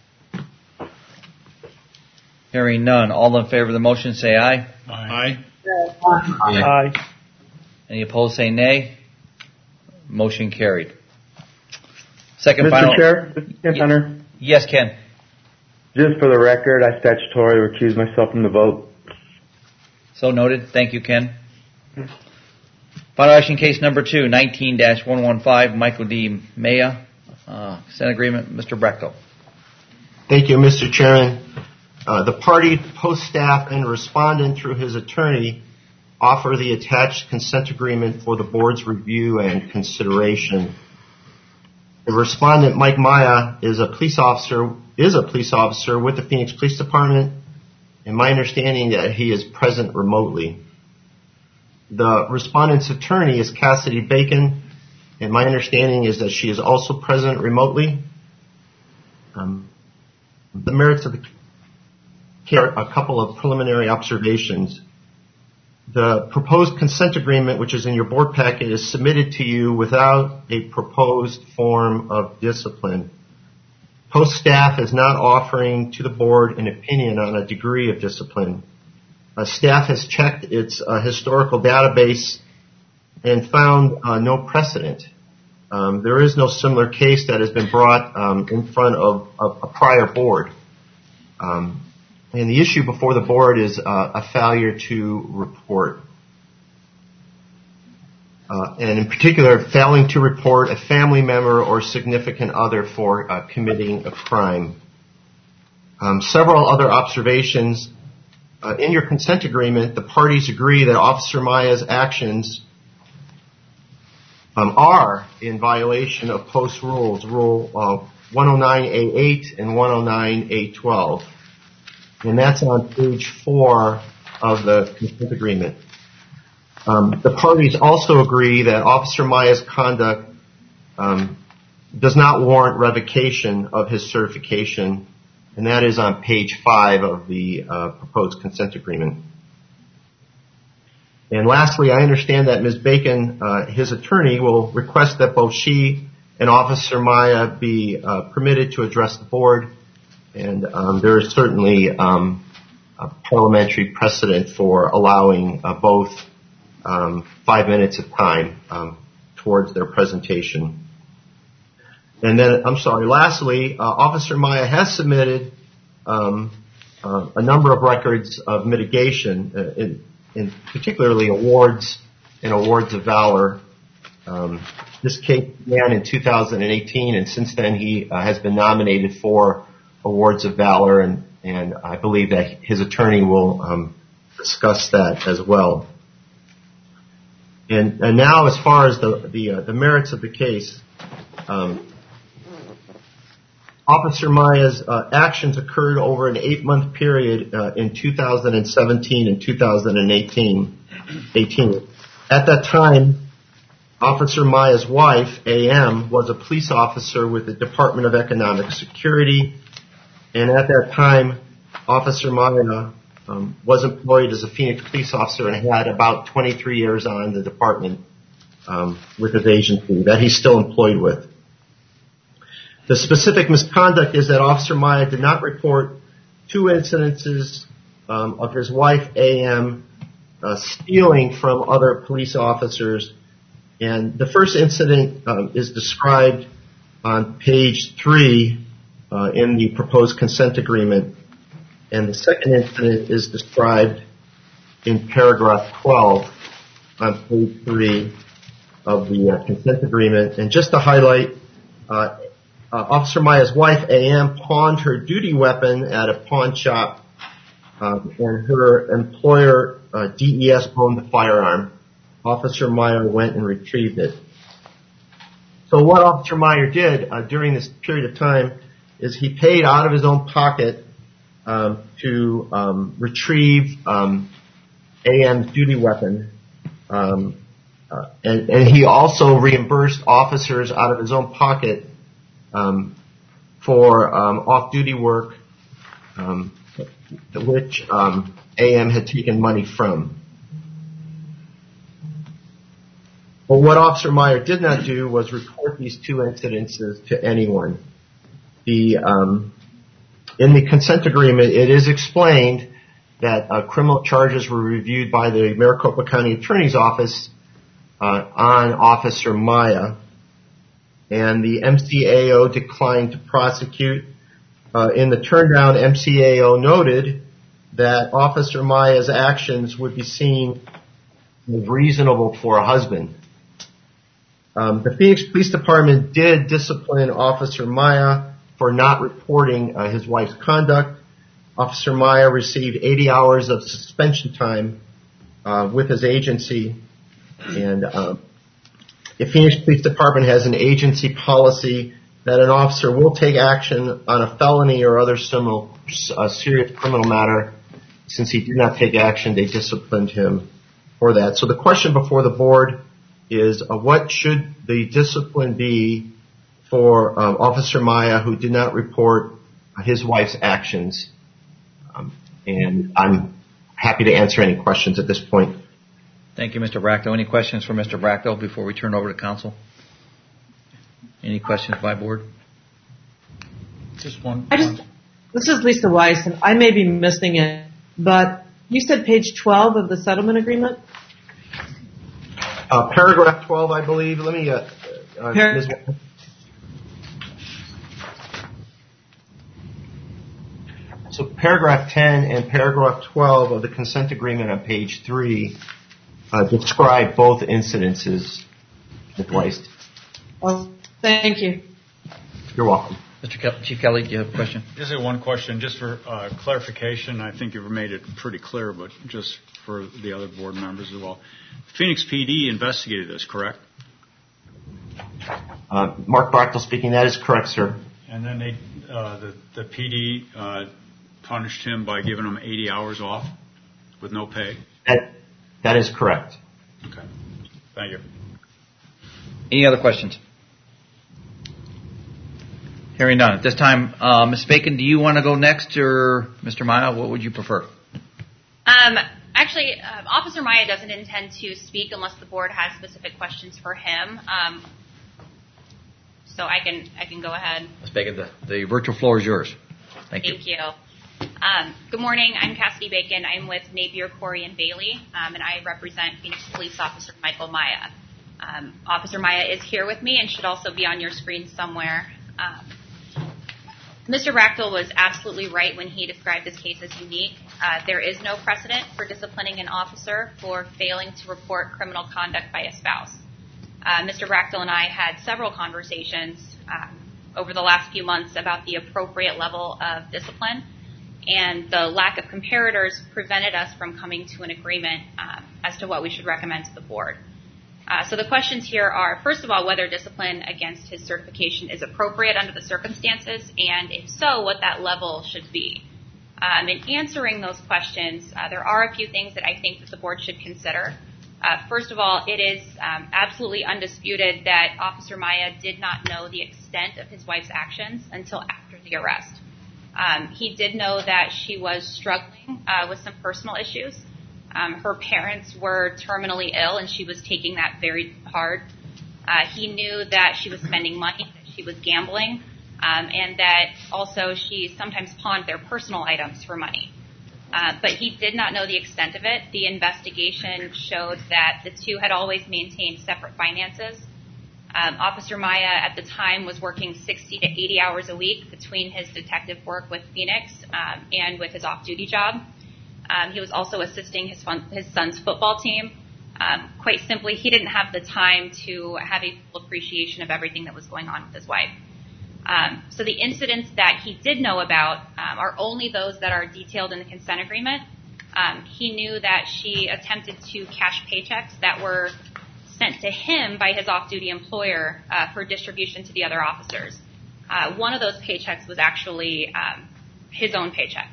Hearing none. All in favor of the motion say aye. Aye. Aye. Aye. Any opposed say nay. Motion carried. Second Mister final. Chair, this is Ken Hunter. Yes, Ken. Just for the record, I statutorily recuse myself from the vote. So noted. Thank you, Ken. Final action case number two, nineteen dash one fifteen, Michael D. Maya, uh, consent agreement. Mister Bracto. Thank you, Mister Chairman. Uh, the party, post staff, and respondent through his attorney offer the attached consent agreement for the board's review and consideration. The respondent, Mike Maya, is a police officer, is a police officer with the Phoenix Police Department, and my understanding that he is present remotely. The respondent's attorney is Cassidy Bacon, and my understanding is that she is also present remotely. Um, the merits of the case, a couple of preliminary observations. the proposed consent agreement, which is in your board packet, is submitted to you without a proposed form of discipline. Post staff is not offering to the board an opinion on a degree of discipline. Uh, staff has checked its uh, historical database and found uh, no precedent. Um, there is no similar case that has been brought um, in front of, of a prior board. Um, and the issue before the board is uh, a failure to report. Uh, and in particular, failing to report a family member or significant other for uh, committing a crime. Um, several other observations. Uh, in your consent agreement, the parties agree that Officer Maya's actions um, are in violation of post rules, Rule uh, one oh nine A eight and one oh nine A twelve. And that's on page four of the consent agreement. Um, the parties also agree that Officer Maya's conduct um, does not warrant revocation of his certification, and that is on page five of the uh, proposed consent agreement. And lastly, I understand that Miz Bacon, uh, his attorney, will request that both she and Officer Maya be uh, permitted to address the board, and um, there is certainly um, a parliamentary precedent for allowing uh, both Um, five minutes of time um, towards their presentation. And then, I'm sorry, lastly, uh, Officer Maya has submitted um, uh, a number of records of mitigation, uh, in, in particularly awards and awards of valor. Um, this case began in two thousand eighteen, and since then he uh, has been nominated for awards of valor, and, and I believe that his attorney will um, discuss that as well. And, and now, as far as the the, uh, the merits of the case, um, Officer Maya's uh, actions occurred over an eight-month period uh, in two thousand seventeen and two thousand eighteen. At that time, Officer Maya's wife, A M, was a police officer with the Department of Economic Security, and at that time, Officer Maya Um, was employed as a Phoenix police officer and had about twenty-three years on the department um, with his agency that he's still employed with. The specific misconduct is that Officer Maya did not report two incidences um, of his wife, A M, uh, stealing from other police officers. And the first incident um, is described on page three uh, in the proposed consent agreement. And the second incident is described in paragraph twelve on page three of the uh, consent agreement. And just to highlight, uh, uh, Officer Maya's wife, A M, pawned her duty weapon at a pawn shop, um, and her employer, uh, D E S, owned the firearm. Officer Maya went and retrieved it. So what Officer Maya did uh, during this period of time is he paid out of his own pocket Um, to um, retrieve um, A M's duty weapon, um, uh, and, and he also reimbursed officers out of his own pocket um, for um, off-duty work, um, which um, A M had taken money from. But what Officer Maya did not do was report these two incidences to anyone. The um, In the consent agreement, it is explained that uh, criminal charges were reviewed by the Maricopa County Attorney's Office uh, on Officer Maya, and the M C A O declined to prosecute. Uh, in the turndown, M C A O noted that Officer Maya's actions would be seen as reasonable for a husband. Um, the Phoenix Police Department did discipline Officer Maya for not reporting uh, his wife's conduct. Officer Maya received eighty hours of suspension time uh, with his agency, and uh, the Phoenix Police Department has an agency policy that an officer will take action on a felony or other similar uh, serious criminal matter. Since he did not take action, they disciplined him for that. So the question before the board is, uh, what should the discipline be for um, Officer Maya, who did not report his wife's actions? Um, and I'm happy to answer any questions at this point. Thank you, Mister Bracto. Any questions for Mister Bracto before we turn over to council? Any questions by board? Just one. I just, this is Lisa Weiss, and I may be missing it, but you said page twelve of the settlement agreement? Uh, paragraph twelve, I believe. Let me, uh, uh, Par- Miz So paragraph ten and paragraph twelve of the consent agreement on page three uh, describe both incidences, Miz Weiss. Oh, thank you. You're welcome. Mister Ke- Chief Kelly, do you have a question? Just have one question, just for uh, clarification. I think you've made it pretty clear, but just for the other board members as well. Phoenix P D investigated this, correct? Uh, Mark Bractel speaking. That is correct, sir. And then they, uh, the, the P D uh, punished him by giving him eighty hours off with no pay? That, that is correct. Okay. Thank you. Any other questions? Hearing none. At this time, uh, Miz Bacon, do you want to go next, or Mister Maya? What would you prefer? Um, actually, uh, Officer Maya doesn't intend to speak unless the board has specific questions for him. Um, so I can I can go ahead. Miz Bacon, the, the virtual floor is yours. Thank you. Thank you. Um, good morning. I'm Cassidy Bacon. I'm with Napier, Corey, and Bailey, um, and I represent Phoenix Police Officer Michael Maya. Um, Officer Maya is here with me and should also be on your screen somewhere. Um, Mister Bractel was absolutely right when he described this case as unique. Uh, there is no precedent for disciplining an officer for failing to report criminal conduct by a spouse. Uh, Mister Bractel and I had several conversations um, over the last few months about the appropriate level of discipline, and the lack of comparators prevented us from coming to an agreement um, as to what we should recommend to the board. Uh, so the questions here are, first of all, whether discipline against his certification is appropriate under the circumstances, and if so, what that level should be. Um, in answering those questions, uh, there are a few things that I think that the board should consider. Uh, first of all, it is um, absolutely undisputed that Officer Maya did not know the extent of his wife's actions until after the arrest. Um, he did know that she was struggling uh, with some personal issues. Um, her parents were terminally ill, and she was taking that very hard. Uh, he knew that she was spending money, that she was gambling, um, and that also she sometimes pawned their personal items for money. Uh, but he did not know the extent of it. The investigation showed that the two had always maintained separate finances. Um, Officer Maya at the time was working sixty to eighty hours a week between his detective work with Phoenix um, and with his off-duty job. Um, he was also assisting his, fun, his son's football team. Um, quite simply, he didn't have the time to have a full appreciation of everything that was going on with his wife. Um, so the incidents that he did know about um, are only those that are detailed in the consent agreement. Um, he knew that she attempted to cash paychecks that were sent to him by his off-duty employer uh, for distribution to the other officers. Uh, one of those paychecks was actually um, his own paycheck.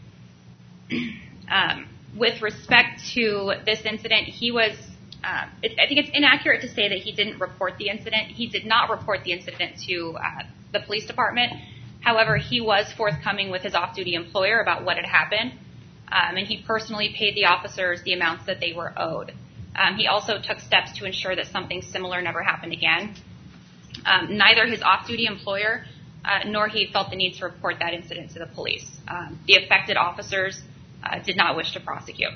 Um, with respect to this incident, he was, uh, it, I think it's inaccurate to say that he didn't report the incident. He did not report the incident to uh, the police department. However, he was forthcoming with his off-duty employer about what had happened, um, and he personally paid the officers the amounts that they were owed. Um, he also took steps to ensure that something similar never happened again. Um, neither his off-duty employer uh, nor he felt the need to report that incident to the police. Um, the affected officers Uh, did not wish to prosecute.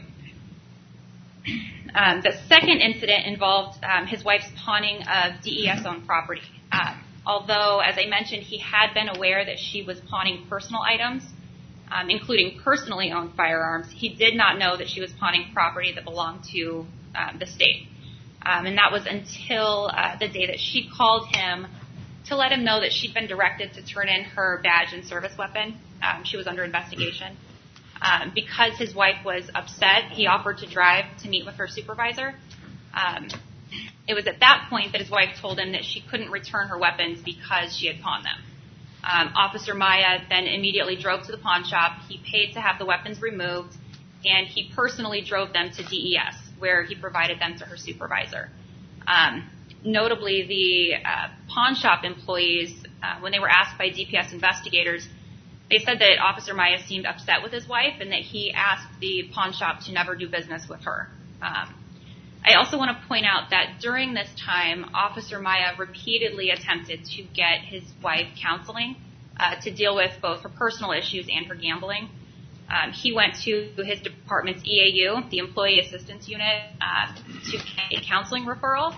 Um, the second incident involved um, his wife's pawning of D E S-owned property. Um, although, as I mentioned, he had been aware that she was pawning personal items, um, including personally owned firearms, he did not know that she was pawning property that belonged to um, the state. Um, and that was until uh, the day that she called him to let him know that she'd been directed to turn in her badge and service weapon. Um, she was under investigation. Um, because his wife was upset, he offered to drive to meet with her supervisor. Um, it was at that point that his wife told him that she couldn't return her weapons because she had pawned them. Um, Officer Maya then immediately drove to the pawn shop. He paid to have the weapons removed, and he personally drove them to D E S, where he provided them to her supervisor. Um, notably, the uh, pawn shop employees, uh, when they were asked by D P S investigators, they said that Officer Maya seemed upset with his wife and that he asked the pawn shop to never do business with her. Um, I also want to point out that during this time, Officer Maya repeatedly attempted to get his wife counseling uh, to deal with both her personal issues and her gambling. Um, he went to his department's E A U, the Employee Assistance Unit, uh, to get a counseling referral.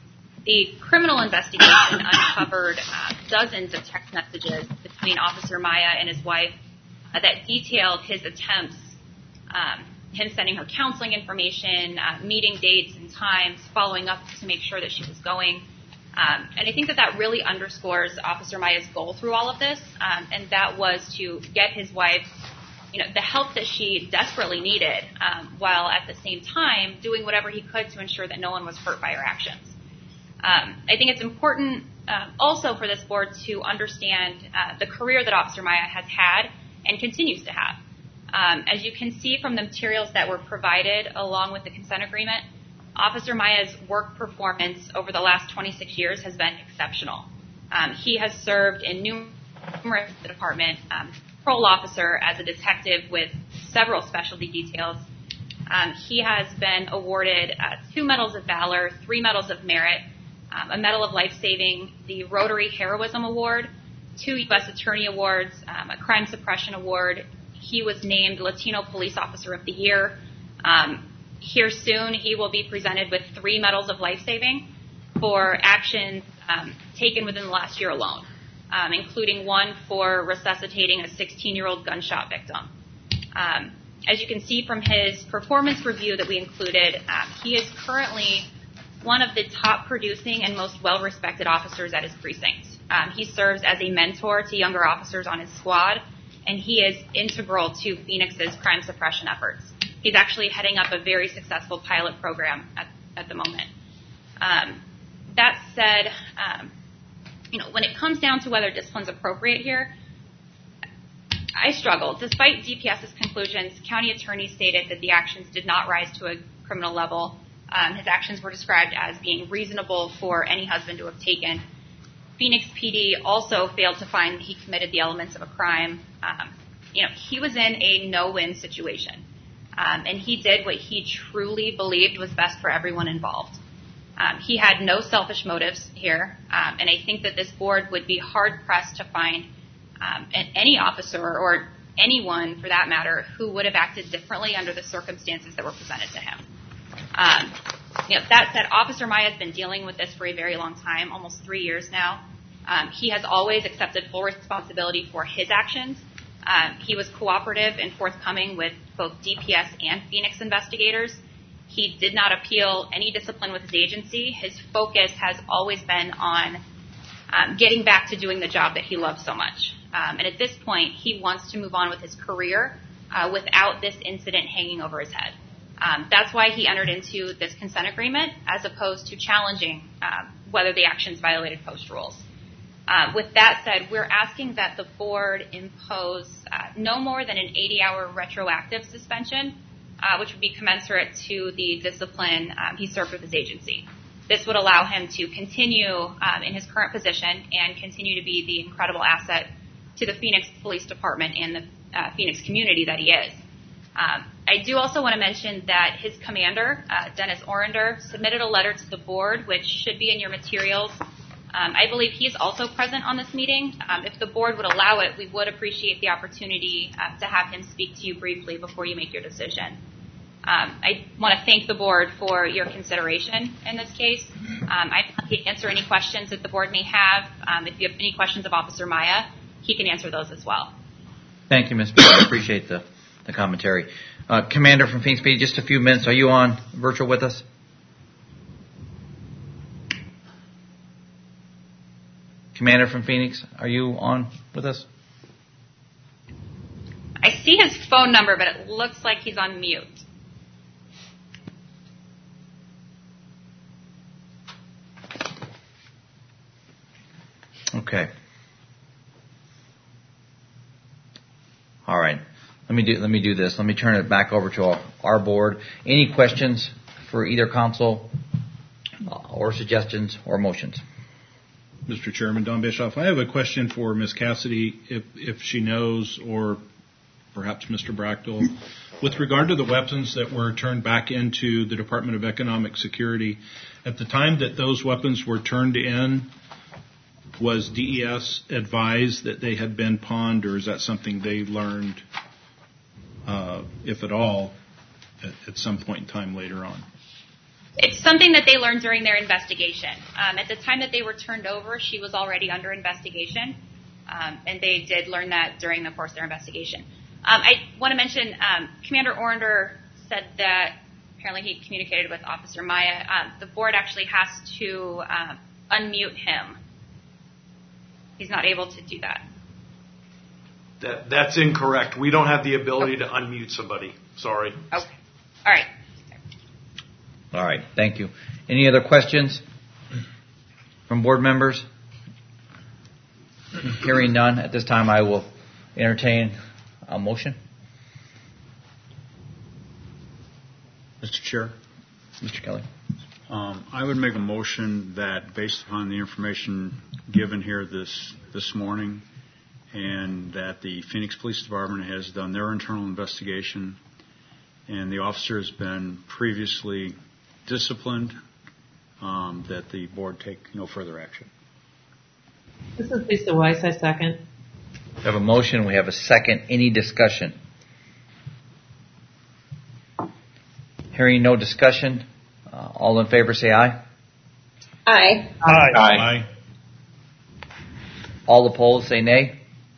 The criminal investigation uncovered uh, dozens of text messages between Officer Maya and his wife uh, that detailed his attempts, um, him sending her counseling information, uh, meeting dates and times, following up to make sure that she was going. Um, and I think that that really underscores Officer Maya's goal through all of this, um, and that was to get his wife, you know, the help that she desperately needed, um, while at the same time doing whatever he could to ensure that no one was hurt by her actions. Um, I think it's important uh, also for this board to understand uh, the career that Officer Maya has had and continues to have. Um, as you can see from the materials that were provided along with the consent agreement, Officer Maya's work performance over the last twenty-six years has been exceptional. Um, he has served in numerous department, um, parole officer as a detective with several specialty details. Um, he has been awarded uh, two Medals of Valor, three Medals of Merit, um, a Medal of Life Saving, the Rotary Heroism Award, two U S Attorney Awards, um, a Crime Suppression Award. He was named Latino Police Officer of the Year. Um, here soon, he will be presented with three Medals of Life Saving for actions um, taken within the last year alone, um, including one for resuscitating a sixteen-year-old gunshot victim. Um, as you can see from his performance review that we included, um, he is currently one of the top producing and most well-respected officers at his precinct. Um, he serves as a mentor to younger officers on his squad, and he is integral to Phoenix's crime suppression efforts. He's actually heading up a very successful pilot program at, at the moment. Um, that said, um, you know, when it comes down to whether discipline's appropriate here, I struggle. Despite D P S's conclusions, county attorney stated that the actions did not rise to a criminal level. Um, his actions were described as being reasonable for any husband to have taken. Phoenix P D also failed to find that he committed the elements of a crime. Um, you know, he was in a no-win situation, um, and he did what he truly believed was best for everyone involved. Um, he had no selfish motives here, um, and I think that this board would be hard-pressed to find um, any officer or anyone, for that matter, who would have acted differently under the circumstances that were presented to him. Um, you know, that said, Officer Maya has been dealing with this for a very long time, almost three years now. Um, he has always accepted full responsibility for his actions. Um, he was cooperative and forthcoming with both D P S and Phoenix investigators. He did not appeal any discipline with his agency. His focus has always been on um, getting back to doing the job that he loves so much. Um, and at this point, he wants to move on with his career uh, without this incident hanging over his head. Um, that's why he entered into this consent agreement as opposed to challenging uh, whether the actions violated post rules. Uh, with that said, we're asking that the board impose uh, no more than an eighty-hour retroactive suspension, uh, which would be commensurate to the discipline um, he served with his agency. This would allow him to continue um, in his current position and continue to be the incredible asset to the Phoenix Police Department and the uh, Phoenix community that he is. Um, I do also want to mention that his commander, uh, Dennis Orender, submitted a letter to the board, which should be in your materials. Um, I believe he is also present on this meeting. Um, if the board would allow it, we would appreciate the opportunity uh, to have him speak to you briefly before you make your decision. Um, I want to thank the board for your consideration in this case. Um, I'm happy to answer any questions that the board may have. Um, if you have any questions of Officer Maya, he can answer those as well. Thank you, Miz Bell. I appreciate the, the commentary. Uh, Commander from Phoenix P D, just a few minutes. Are you on virtual with us? Commander from Phoenix, are you on with us? I see his phone number, but it looks like he's on mute. Okay. All right. Let me do let me do this. Let me turn it back over to our, our board. Any questions for either council or suggestions or motions? Mister Chairman, Don Bischoff, I have a question for Miz Cassidy, if if she knows, or perhaps Mister Brachtel. With regard to the weapons that were turned back into the Department of Economic Security, at the time that those weapons were turned in, was D E S advised that they had been pawned, or is that something they learned, uh, if at all, at, at some point in time later on? It's something that they learned during their investigation. Um, at the time that they were turned over, she was already under investigation, um, and they did learn that during the course of their investigation. Um, I want to mention um, Commander Orender said that apparently he communicated with Officer Maya. Um, the board actually has to uh, unmute him. He's not able to do that. That that's incorrect. We don't have the ability to unmute somebody. Sorry. Okay. All right. All right. Thank you. Any other questions from board members? Hearing none, at this time I will entertain a motion. Mister Chair. Mister Kelly. Um, I would make a motion that, based upon the information given here this this morning, and that the Phoenix Police Department has done their internal investigation, and the officer has been previously disciplined, um, that the board take no further action. This is Lisa Weiss. I second. We have a motion. We have a second. Any discussion? Hearing no discussion, uh, all in favor say aye. Aye. Aye. Aye. All opposed say nay.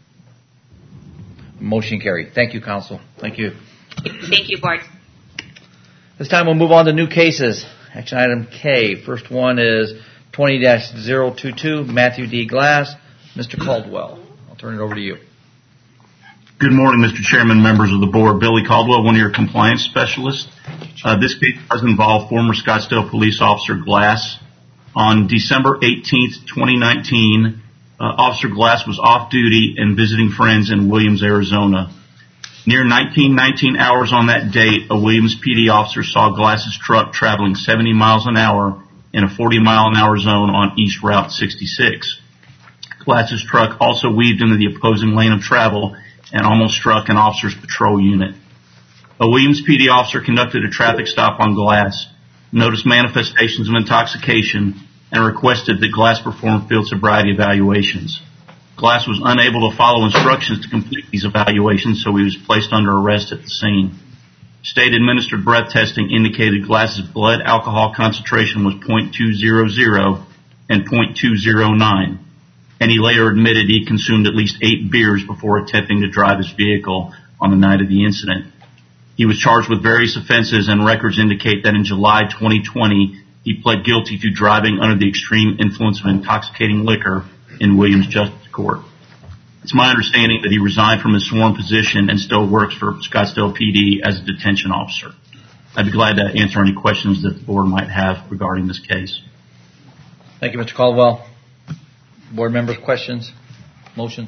Motion carried. Thank you, Counsel. Thank you. Thank you, board. This time we'll move on to new cases. Action item K. First one is twenty dash zero two two, Matthew D. Glass. Mister Caldwell, I'll turn it over to you. Good morning, Mister Chairman, members of the board. Billy Caldwell, one of your compliance specialists. Uh, this case does involve former Scottsdale Police Officer Glass. On December eighteenth, twenty nineteen, uh, Officer Glass was off duty and visiting friends in Williams, Arizona. Near nineteen nineteen hours on that date, a Williams P D officer saw Glass's truck traveling seventy miles an hour in a forty mile an hour zone on East Route sixty-six. Glass's truck also weaved into the opposing lane of travel and almost struck an officer's patrol unit. A Williams P D officer conducted a traffic stop on Glass, noticed manifestations of intoxication, and requested that Glass perform field sobriety evaluations. Glass was unable to follow instructions to complete these evaluations, so he was placed under arrest at the scene. State-administered breath testing indicated Glass's blood alcohol concentration was zero point two zero zero and zero point two zero nine, and he later admitted he consumed at least eight beers before attempting to drive his vehicle on the night of the incident. He was charged with various offenses, and records indicate that in July twenty twenty, he pled guilty to driving under the extreme influence of intoxicating liquor in Williams Justice Court. It's my understanding that he resigned from his sworn position and still works for Scottsdale P D as a detention officer. I'd be glad to answer any questions that the board might have regarding this case. Thank you, Mister Caldwell. Board members, questions, motions?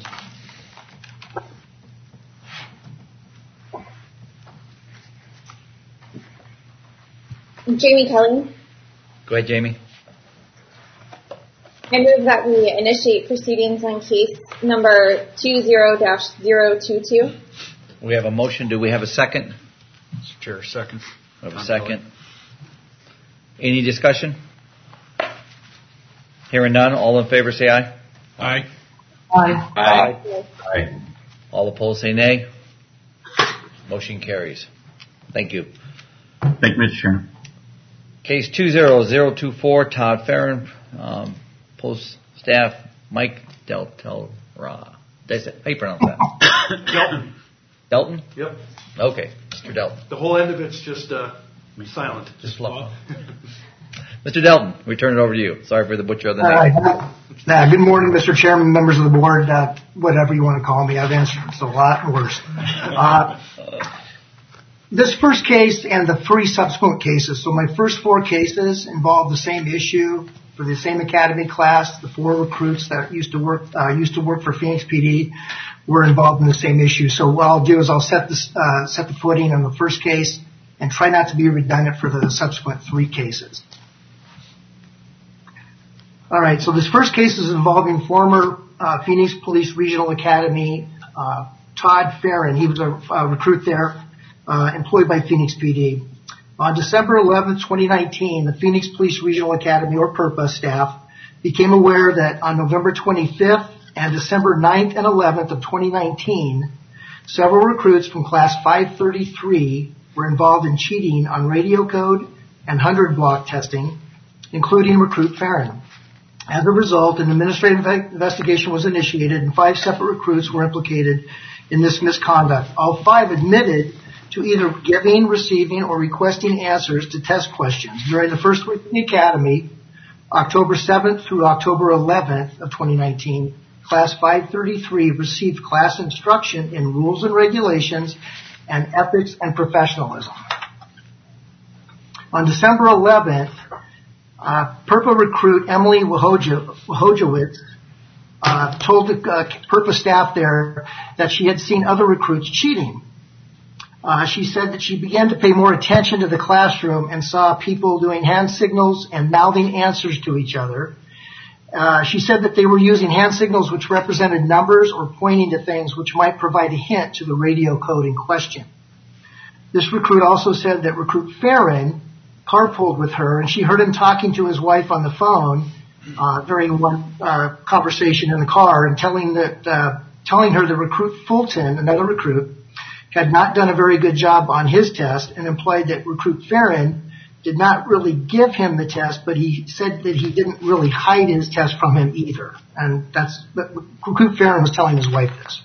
Jamie Kelly. Go ahead, Jamie. I move that we initiate proceedings on case number two zero dash zero two two. We have a motion. Do we have a second? Mister Chair, second. We have a second. Any discussion? Hearing none, all in favor say aye. Aye. Aye. Aye. Aye. All opposed say nay. Motion carries. Thank you. Thank you, Mister Chairman. Case two zero zero two four, Todd Farron, um, post staff Mike Deltelra. Did I say, how you pronounce that? Delton. Delton? Yep. Okay, Mister Delton. The whole end of it's just uh, silent. Just slow. Mister Delton, we turn it over to you. Sorry for the butcher of the name. Uh, uh, good morning, Mister Chairman, members of the board, uh, whatever you want to call me. I've answered a lot worse. Uh, this first case and the three subsequent cases, so my first four cases involve the same issue for the same academy class. The four recruits that used to work uh, used to work for Phoenix P D were involved in the same issue. So what I'll do is I'll set this uh, set the footing on the first case and try not to be redundant for the subsequent three cases. All right, so this first case is involving former uh, Phoenix Police Regional Academy uh, Todd Farron. He was a uh, recruit there. uh, employed by Phoenix P D. On December eleventh, twenty nineteen, the Phoenix Police Regional Academy, or PERPA, staff became aware that on November twenty-fifth and December ninth and eleventh of twenty nineteen, several recruits from Class five thirty-three were involved in cheating on radio code and one hundred block testing, including recruit Farron. As a result, an administrative investigation was initiated and five separate recruits were implicated in this misconduct. All five admitted to either giving, receiving, or requesting answers to test questions. During the first week of the Academy, October seventh through October eleventh of twenty nineteen, Class five thirty-three received class instruction in rules and regulations and ethics and professionalism. On December eleventh, uh, PERPA recruit Emily Wojowicz uh, told the uh, PERPA staff there that she had seen other recruits cheating. Uh, she said that she began to pay more attention to the classroom and saw people doing hand signals and mouthing answers to each other. Uh, she said that they were using hand signals which represented numbers or pointing to things which might provide a hint to the radio code in question. This recruit also said that recruit Farron carpooled with her, and she heard him talking to his wife on the phone uh, during one uh, conversation in the car, and telling that uh, telling her that recruit Fulton, another recruit, had not done a very good job on his test, and implied that recruit Farron did not really give him the test, but he said that he didn't really hide his test from him either. And that's, recruit Farron was telling his wife this.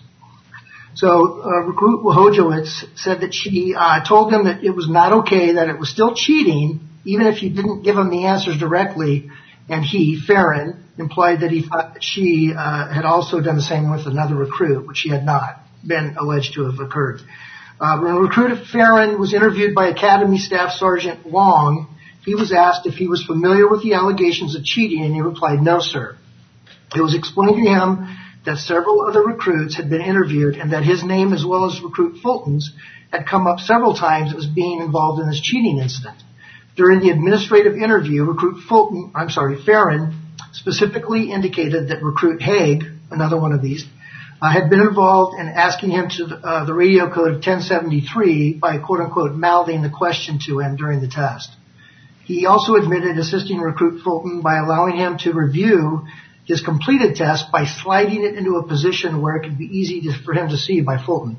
So, uh, recruit Wojowicz said that she, uh, told him that it was not okay, that it was still cheating, even if you didn't give him the answers directly, and he, Farron, implied that he thought that she, uh, had also done the same with another recruit, which she had not been alleged to have occurred. Uh, when recruit Farron was interviewed by Academy Staff Sergeant Long, he was asked if he was familiar with the allegations of cheating, and he replied, "No, sir." It was explained to him that several other recruits had been interviewed and that his name, as well as recruit Fulton's, had come up several times as being involved in this cheating incident. During the administrative interview, recruit Fulton, I'm sorry, Farron specifically indicated that recruit Haig, another one of these, Uh, had been involved in asking him to uh, the radio code of ten seventy-three by quote-unquote mouthing the question to him during the test. He also admitted assisting recruit Fulton by allowing him to review his completed test by sliding it into a position where it could be easy to, for him to see by Fulton.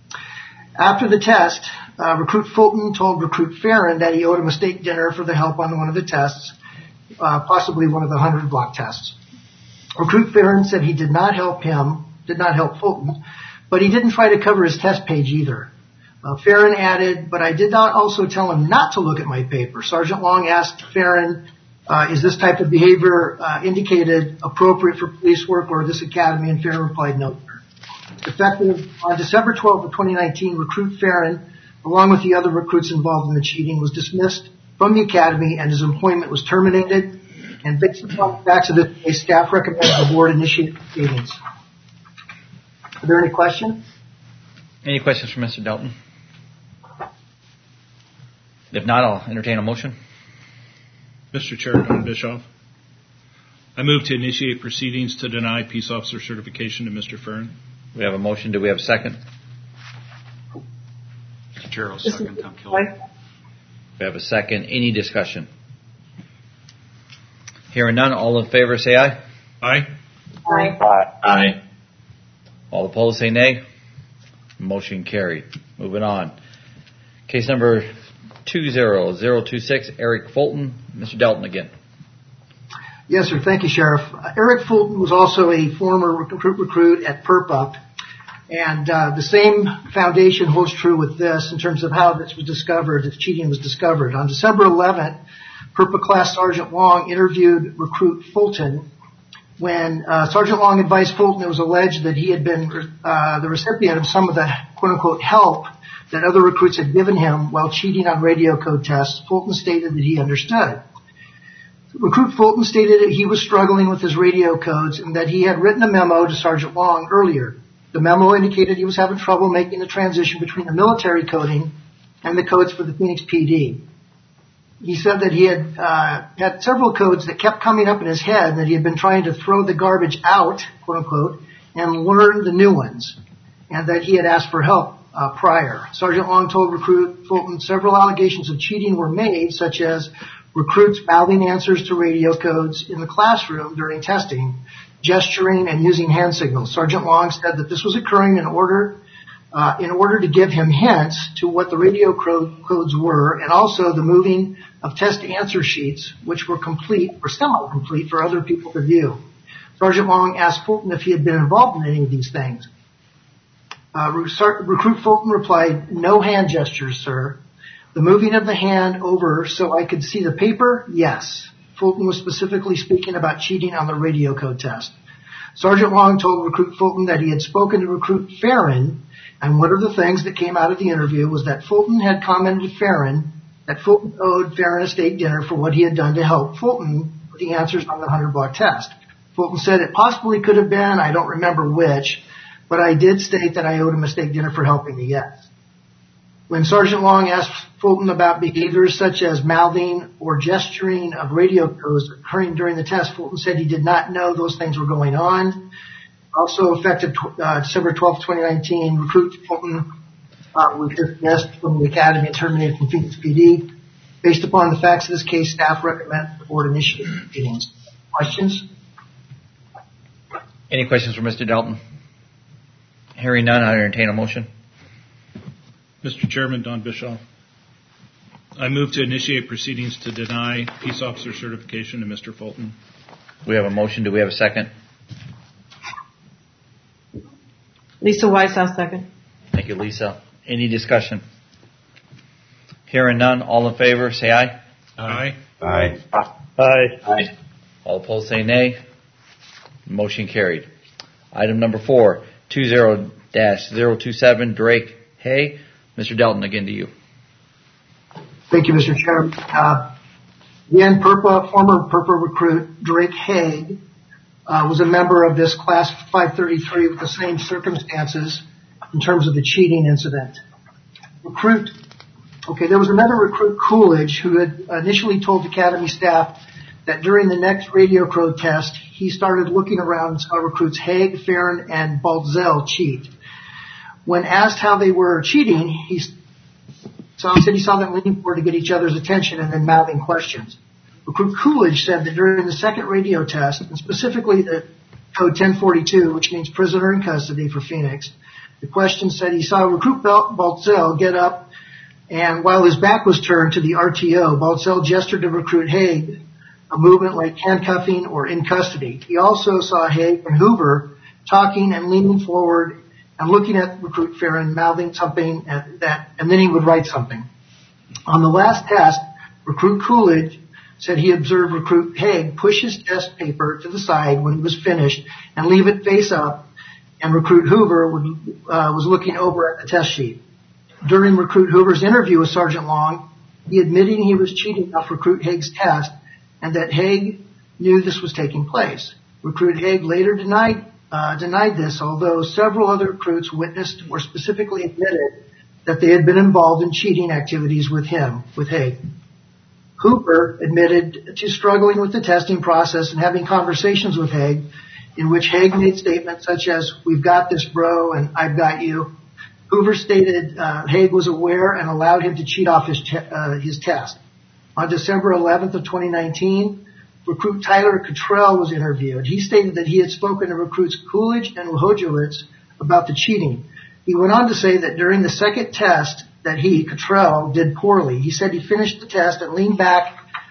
After the test, uh, recruit Fulton told recruit Farron that he owed him a steak dinner for the help on one of the tests, uh, possibly one of the one hundred block tests. Recruit Farron said he did not help him did not help Fulton, but he didn't try to cover his test page either. Uh, Farron added, "But I did not also tell him not to look at my paper." Sergeant Long asked Farron, uh, is this type of behavior uh, indicated appropriate for police work or this academy? And Farron replied, "No, sir." Effective on December twelfth of twenty nineteen, recruit Farron, along with the other recruits involved in the cheating, was dismissed from the academy and his employment was terminated. And based upon the facts of this case, staff recommends the board initiate proceedings. Are there any questions? Any questions for Mister Delton? If not, I'll entertain a motion. Mister Chairman Bischoff, I move to initiate proceedings to deny peace officer certification to Mister Farron. We have a motion. Do we have a second? Mister Chair, I'll second Tom Kelly. We have a second. Any discussion? Hearing none, all in favor say aye. Aye. Aye. Aye. Aye. All opposed say nay. Motion carried. Moving on. Case number two zero zero two six, Eric Fulton. Mister Delton again. Yes, sir. Thank you, Sheriff. Uh, Eric Fulton was also a former recruit, recruit at PERPA, and uh, the same foundation holds true with this in terms of how this was discovered, this cheating was discovered. On December eleventh, PERPA Class Sergeant Long interviewed recruit Fulton when uh, Sergeant Long advised Fulton it was alleged that he had been uh, the recipient of some of the quote-unquote help that other recruits had given him while cheating on radio code tests. Fulton stated that he understood. Recruit Fulton stated that he was struggling with his radio codes and that he had written a memo to Sergeant Long earlier. The memo indicated he was having trouble making the transition between the military coding and the codes for the Phoenix P D. He said that he had uh, had several codes that kept coming up in his head and that he had been trying to throw the garbage out, quote unquote, and learn the new ones, and that he had asked for help uh, prior. Sergeant Long told recruit Fulton several allegations of cheating were made, such as recruits mouthing answers to radio codes in the classroom during testing, gesturing, and using hand signals. Sergeant Long said that this was occurring in order uh, in order to give him hints to what the radio codes were, and also the moving of test answer sheets, which were complete or semi-complete for other people to view. Sergeant Long asked Fulton if he had been involved in any of these things. Uh, Recruit Fulton replied, "No hand gestures, sir. The moving of the hand over so I could see the paper, yes." Fulton was specifically speaking about cheating on the radio code test. Sergeant Long told Recruit Fulton that he had spoken to Recruit Farron, and one of the things that came out of the interview was that Fulton had commented to Farron that Fulton owed Farron a steak dinner for what he had done to help Fulton with the answers on the hundred block test. Fulton said it possibly could have been, I don't remember which, but I did state that I owed him a steak dinner for helping me, yes. When Sergeant Long asked Fulton about behaviors such as mouthing or gesturing of radio codes occurring during the test, Fulton said he did not know those things were going on. Also effective uh, December twelfth, twenty nineteen, Recruit Fulton uh, was dismissed from the academy and terminated from Phoenix P D. Based upon the facts of this case, staff recommend the board initiate proceedings. Questions? Any questions for Mister Dalton? Hearing none, I entertain a motion. Mister Chairman, Don Bischoff. I move to initiate proceedings to deny peace officer certification to Mister Fulton. We have a motion. Do we have a second? Lisa Weiss, I'll second. Thank you, Lisa. Any discussion? Hearing none, all in favor, say aye. Aye. Aye. Aye. Aye. All opposed, say nay. Motion carried. Item number four, two zero dash zero two seven, Drake Hay. Mister Dalton, again to you. Thank you, Mister Chairman. Uh, again, PURPA, former PURPA recruit Drake Haig uh, was a member of this class five thirty-three with the same circumstances in terms of the cheating incident. Recruit, okay, there was another recruit, Coolidge, who had initially told academy staff that during the next radio code test, he started looking around and saw recruits Haig, Farron, and Baltzell cheat. When asked how they were cheating, he saw, said he saw them leaning forward to get each other's attention and then mouthing questions. Recruit Coolidge said that during the second radio test, and specifically the code ten forty-two, which means prisoner in custody for Phoenix, the question said he saw Recruit Baltzell get up, and while his back was turned to the R T O, Baltzell gestured to Recruit Haig, a movement like handcuffing or in custody. He also saw Haig and Hoover talking and leaning forward and looking at Recruit Farron, mouthing something at that, and then he would write something. On the last test, Recruit Coolidge said he observed Recruit Haig push his test paper to the side when he was finished and leave it face up, and Recruit Hoover would, uh, was looking over at the test sheet. During Recruit Hoover's interview with Sergeant Long, he admitted he was cheating off Recruit Haig's test and that Haig knew this was taking place. Recruit Haig later denied Uh, denied this, although several other recruits witnessed or specifically admitted that they had been involved in cheating activities with him, with Haig. Hooper admitted to struggling with the testing process and having conversations with Haig, in which Haig made statements such as, "We've got this, bro," and "I've got you." Hoover stated uh, Haig was aware and allowed him to cheat off his, te- uh, his test. On December eleventh of twenty nineteen, Recruit Tyler Cottrell was interviewed. He stated that he had spoken to recruits Coolidge and Wojciewicz about the cheating. He went on to say that during the second test that he, Cottrell, did poorly. He said he finished the test and leaned back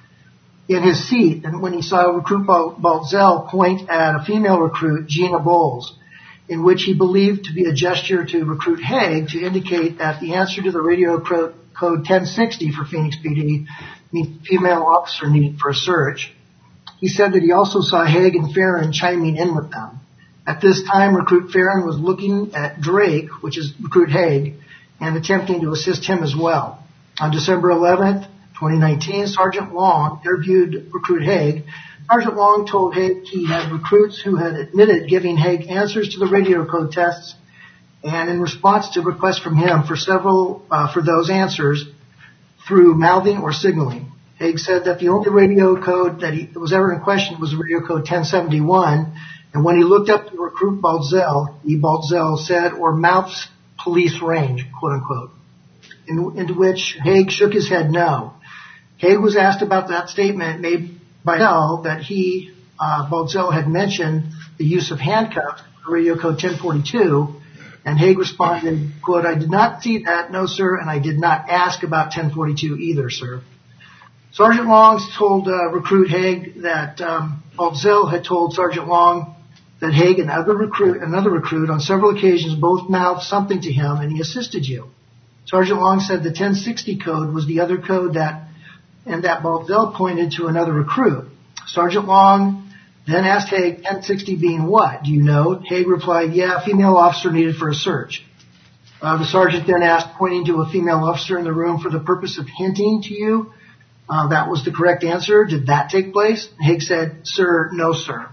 in his seat, and when he saw Recruit Baltzell point at a female recruit, Gina Bowles, in which he believed to be a gesture to Recruit Haig to indicate that the answer to the radio code ten sixty for Phoenix P D means female officer needed for a search. He said that he also saw Haig and Farron chiming in with them. At this time, Recruit Farron was looking at Drake, which is Recruit Haig, and attempting to assist him as well. On December eleventh, twenty nineteen, Sergeant Long interviewed Recruit Haig. Sergeant Long told Haig he had recruits who had admitted giving Haig answers to the radio code tests, and in response to requests from him for several uh, for those answers through mouthing or signaling. Haig said that the only radio code that, he, that was ever in question was radio code ten seventy-one, and when he looked up to Recruit Baltzell, he, Baltzell said or mouthed police range, quote unquote, in, into which Haig shook his head no. Haig was asked about that statement made by Bell that he, uh, Baltzell had mentioned the use of handcuffs for radio code ten forty-two, and Haig responded, quote, I did not see that, no sir, and I did not ask about ten forty-two either, sir. Sergeant Long told uh, recruit Haig that um, Baltzell had told Sergeant Long that Haig and other recruit, another recruit on several occasions both mouthed something to him and he assisted you. Sergeant Long said the ten sixty code was the other code that, and that Baltzell pointed to another recruit. Sergeant Long then asked Haig, ten sixty being what? Do you know? Haig replied, yeah, female officer needed for a search. Uh, the sergeant then asked, pointing to a female officer in the room for the purpose of hinting to you uh, that was the correct answer. Did that take place? Haig said, sir, no, sir.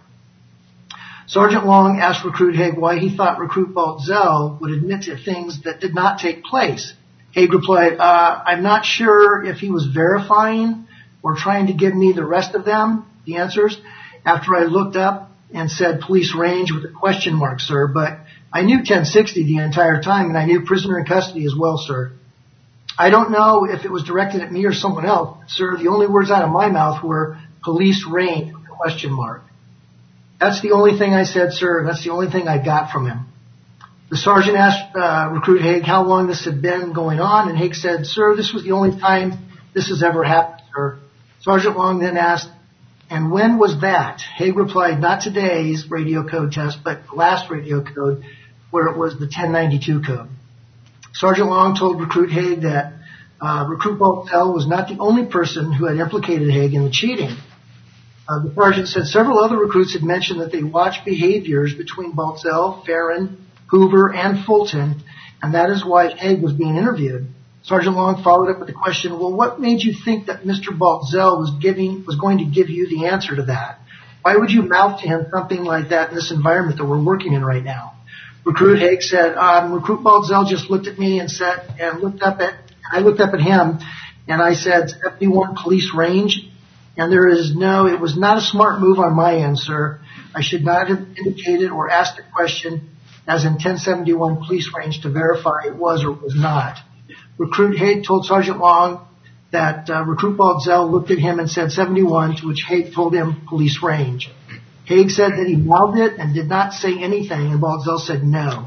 Sergeant Long asked recruit Haig why he thought recruit Baltzell would admit to things that did not take place. Haig replied, uh, I'm not sure if he was verifying or trying to give me the rest of them, the answers, after I looked up and said police range with a question mark, sir, but I knew ten sixty the entire time and I knew prisoner in custody as well, sir. I don't know if it was directed at me or someone else, sir. The only words out of my mouth were police range with a question mark. That's the only thing I said, sir. That's the only thing I got from him. The sergeant asked uh, recruit Haig how long this had been going on, and Haig said, sir, this was the only time this has ever happened, sir. Sergeant Long then asked, and when was that? Haig replied, not today's radio code test, but the last radio code where it was the ten ninety-two code. Sergeant Long told recruit Haig that uh, recruit Baltzell was not the only person who had implicated Haig in the cheating. Uh, the sergeant said several other recruits had mentioned that they watched behaviors between Baltzell, Farron, Hoover, and Fulton, and that is why Haig was being interviewed. Sergeant Long followed up with the question, well, what made you think that Mister Baltzell was giving, was going to give you the answer to that? Why would you mouth to him something like that in this environment that we're working in right now? Recruit Haig said, um, recruit Baltzell just looked at me and said, and looked up at, I looked up at him and I said, seventy-one police range. And there is no, it was not a smart move on my end, sir. I should not have indicated or asked the question as in ten seventy-one police range to verify it was or was not. Recruit Haig told Sergeant Long that uh, recruit Baltzell looked at him and said seventy-one, to which Haig told him police range. Haig said that he mouthed it and did not say anything, and Baltzell said no.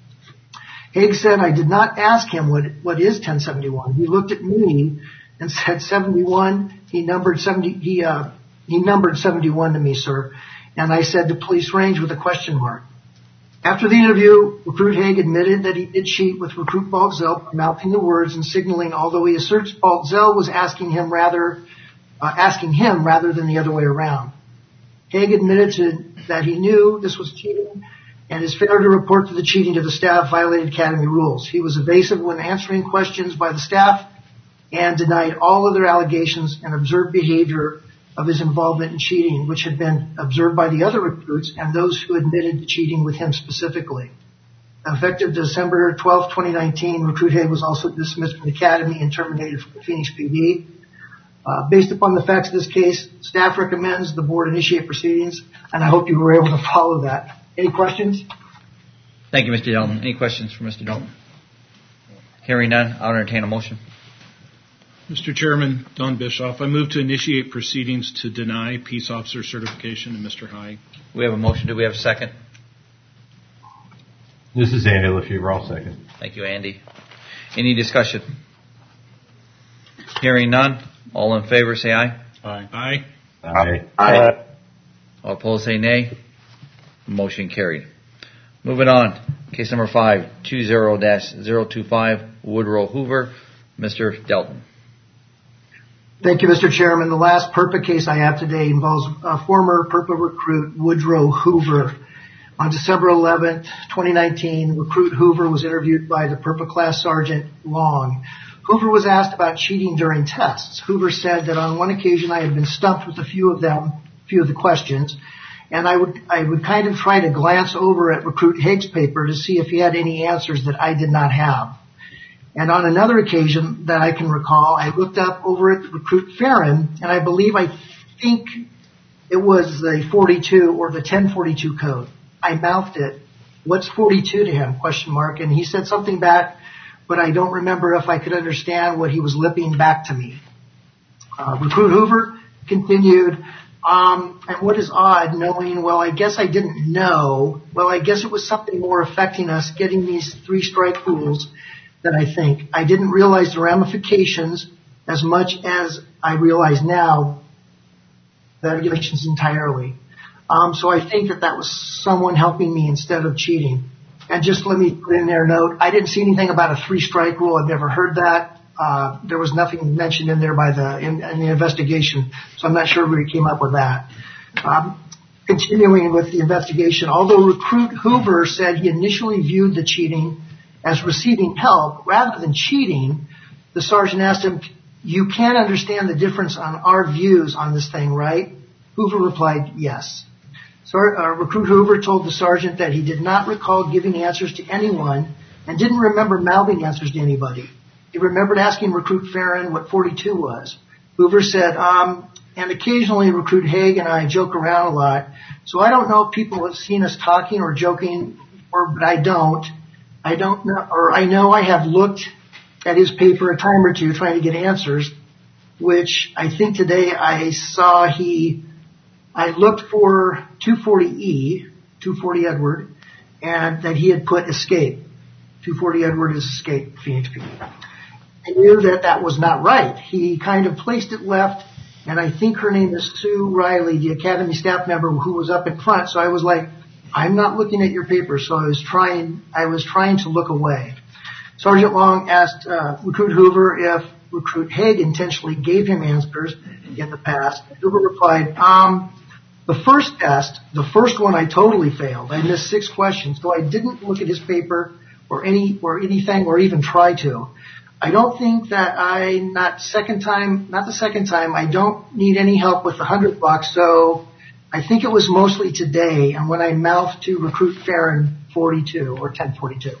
Haig said, I did not ask him what, what is ten seventy-one. He looked at me and said seventy-one. He numbered seventy, he, uh, he numbered seventy-one to me, sir. And I said to police range with a question mark. After the interview, recruit Haig admitted that he did cheat with recruit Baltzell by mouthing the words and signaling, although he asserts Baltzell was asking him rather, uh, asking him rather than the other way around. Haig admitted to, that he knew this was cheating, and his failure to report to the cheating to the staff violated academy rules. He was evasive when answering questions by the staff and denied all other allegations and observed behavior of his involvement in cheating, which had been observed by the other recruits and those who admitted to cheating with him specifically. Effective December twelfth, twenty nineteen, recruit Haig was also dismissed from the academy and terminated from the Phoenix P D. Uh, based upon the facts of this case, staff recommends the board initiate proceedings, and I hope you were able to follow that. Any questions? Thank you, Mister Dalton. Any questions for Mister Dalton? Hearing none, I'll entertain a motion. Mister Chairman, Don Bischoff, I move to initiate proceedings to deny peace officer certification to Mister Haig. We have a motion. Do we have a second? This is Andy Lefevre. I'll second. Thank you, Andy. Any discussion? Hearing none, all in favor say aye. Aye. Aye. Aye. Aye. All opposed say nay. Motion carried. Moving on. Case number five, two zero dash zero two five, Woodrow Hoover. Mister Dalton. Thank you, Mister Chairman. The last PURPA case I have today involves uh, former PURPA recruit Woodrow Hoover. On December eleventh, twenty nineteen, recruit Hoover was interviewed by the PURPA class sergeant Long. Hoover was asked about cheating during tests. Hoover said that on one occasion I had been stumped with a few of them, a few of the questions, and I would I would kind of try to glance over at recruit Haig's paper to see if he had any answers that I did not have. And on another occasion that I can recall, I looked up over at recruit Farron, and I believe I think it was the forty-two or the ten forty-two code. I mouthed it, what's forty-two to him, question mark. And he said something back, but I don't remember if I could understand what he was lipping back to me. Uh, Recruit Hoover continued, um, and what is odd, knowing, well, I guess I didn't know. Well, I guess it was something more affecting us getting these three strike rules than I think. I didn't realize the ramifications as much as I realize now, the regulations entirely. Um, so I think that that was someone helping me instead of cheating. And just let me put in there a note, I didn't see anything about a three strike rule. I've never heard that. Uh, there was nothing mentioned in there by the in, in the investigation, so I'm not sure where he came up with that. Um, continuing with the investigation, although Recruit Hoover said he initially viewed the cheating as receiving help rather than cheating, the sergeant asked him, "You can understand the difference on our views on this thing, right?" Hoover replied, "Yes." So, uh, Recruit Hoover told the sergeant that he did not recall giving answers to anyone and didn't remember mouthing answers to anybody. He remembered asking Recruit Farron what forty-two was. Hoover said, um, and occasionally Recruit Haig and I joke around a lot, so I don't know if people have seen us talking or joking, or but I don't. I don't know, or I know I have looked at his paper a time or two trying to get answers, which I think today I saw he, I looked for two forty E, two forty Edward, and that he had put escape. two forty Edward is escape, Phoenix P D. I knew that that was not right. He kind of placed it left, and I think her name is Sue Riley, the Academy staff member who was up in front. So I was like, I'm not looking at your paper. So I was trying, I was trying to look away. Sergeant Long asked uh, Recruit Hoover if Recruit Haig intentionally gave him answers in the past. Hoover replied, um, the first test, the first one I totally failed. I missed six questions, so I didn't look at his paper or any or anything or even try to. I don't think that I, not second time, not the second time, I don't need any help with the hundred bucks, so I think it was mostly today and when I mouthed to Recruit Farron forty-two or ten forty-two.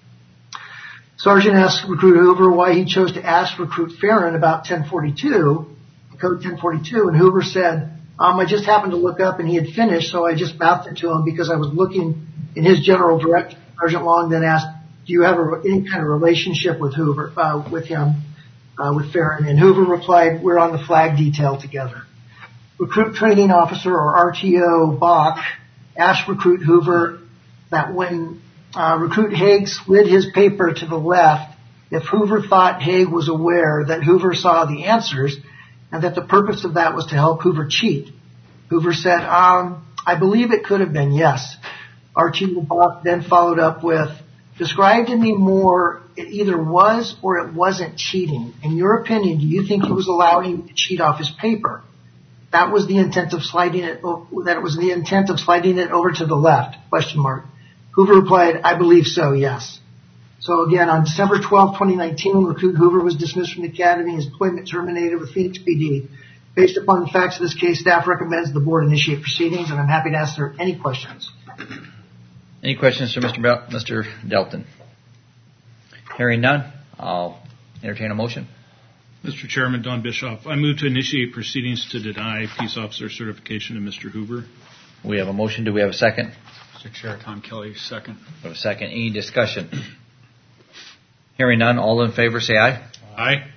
Sergeant asked Recruit Hoover why he chose to ask Recruit Farron about ten forty-two, code ten forty-two, and Hoover said, um, I just happened to look up and he had finished, so I just mouthed it to him because I was looking in his general direction. Sergeant Long then asked, do you have a, any kind of relationship with Hoover, uh, with him, uh, with Farron? And Hoover replied, we're on the flag detail together. Recruit Training Officer, or R T O, Bach, asked Recruit Hoover that when uh, Recruit Haig slid his paper to the left, if Hoover thought Haig was aware that Hoover saw the answers and that the purpose of that was to help Hoover cheat. Hoover said, um, I believe it could have been, yes. R T O Bach then followed up with, describe to me more, it either was or it wasn't cheating. In your opinion, do you think he was allowing you to cheat off his paper? That was the intent of sliding it, that it was the intent of sliding it over to the left, question mark. Hoover replied, I believe so, yes. So again, on December twelfth, twenty nineteen, Recruit Hoover was dismissed from the academy, his employment terminated with Phoenix P D. Based upon the facts of this case, staff recommends the board initiate proceedings, and I'm happy to answer any questions. Any questions for Mister Bel- Mister Delton? Hearing none, I'll entertain a motion. Mister Chairman, Don Bischoff, I move to initiate proceedings to deny peace officer certification to Mister Hoover. We have a motion. Do we have a second? Mister Chair, Tom Kelly, second. We have a second. Any discussion? Hearing none, all in favor say aye. Aye.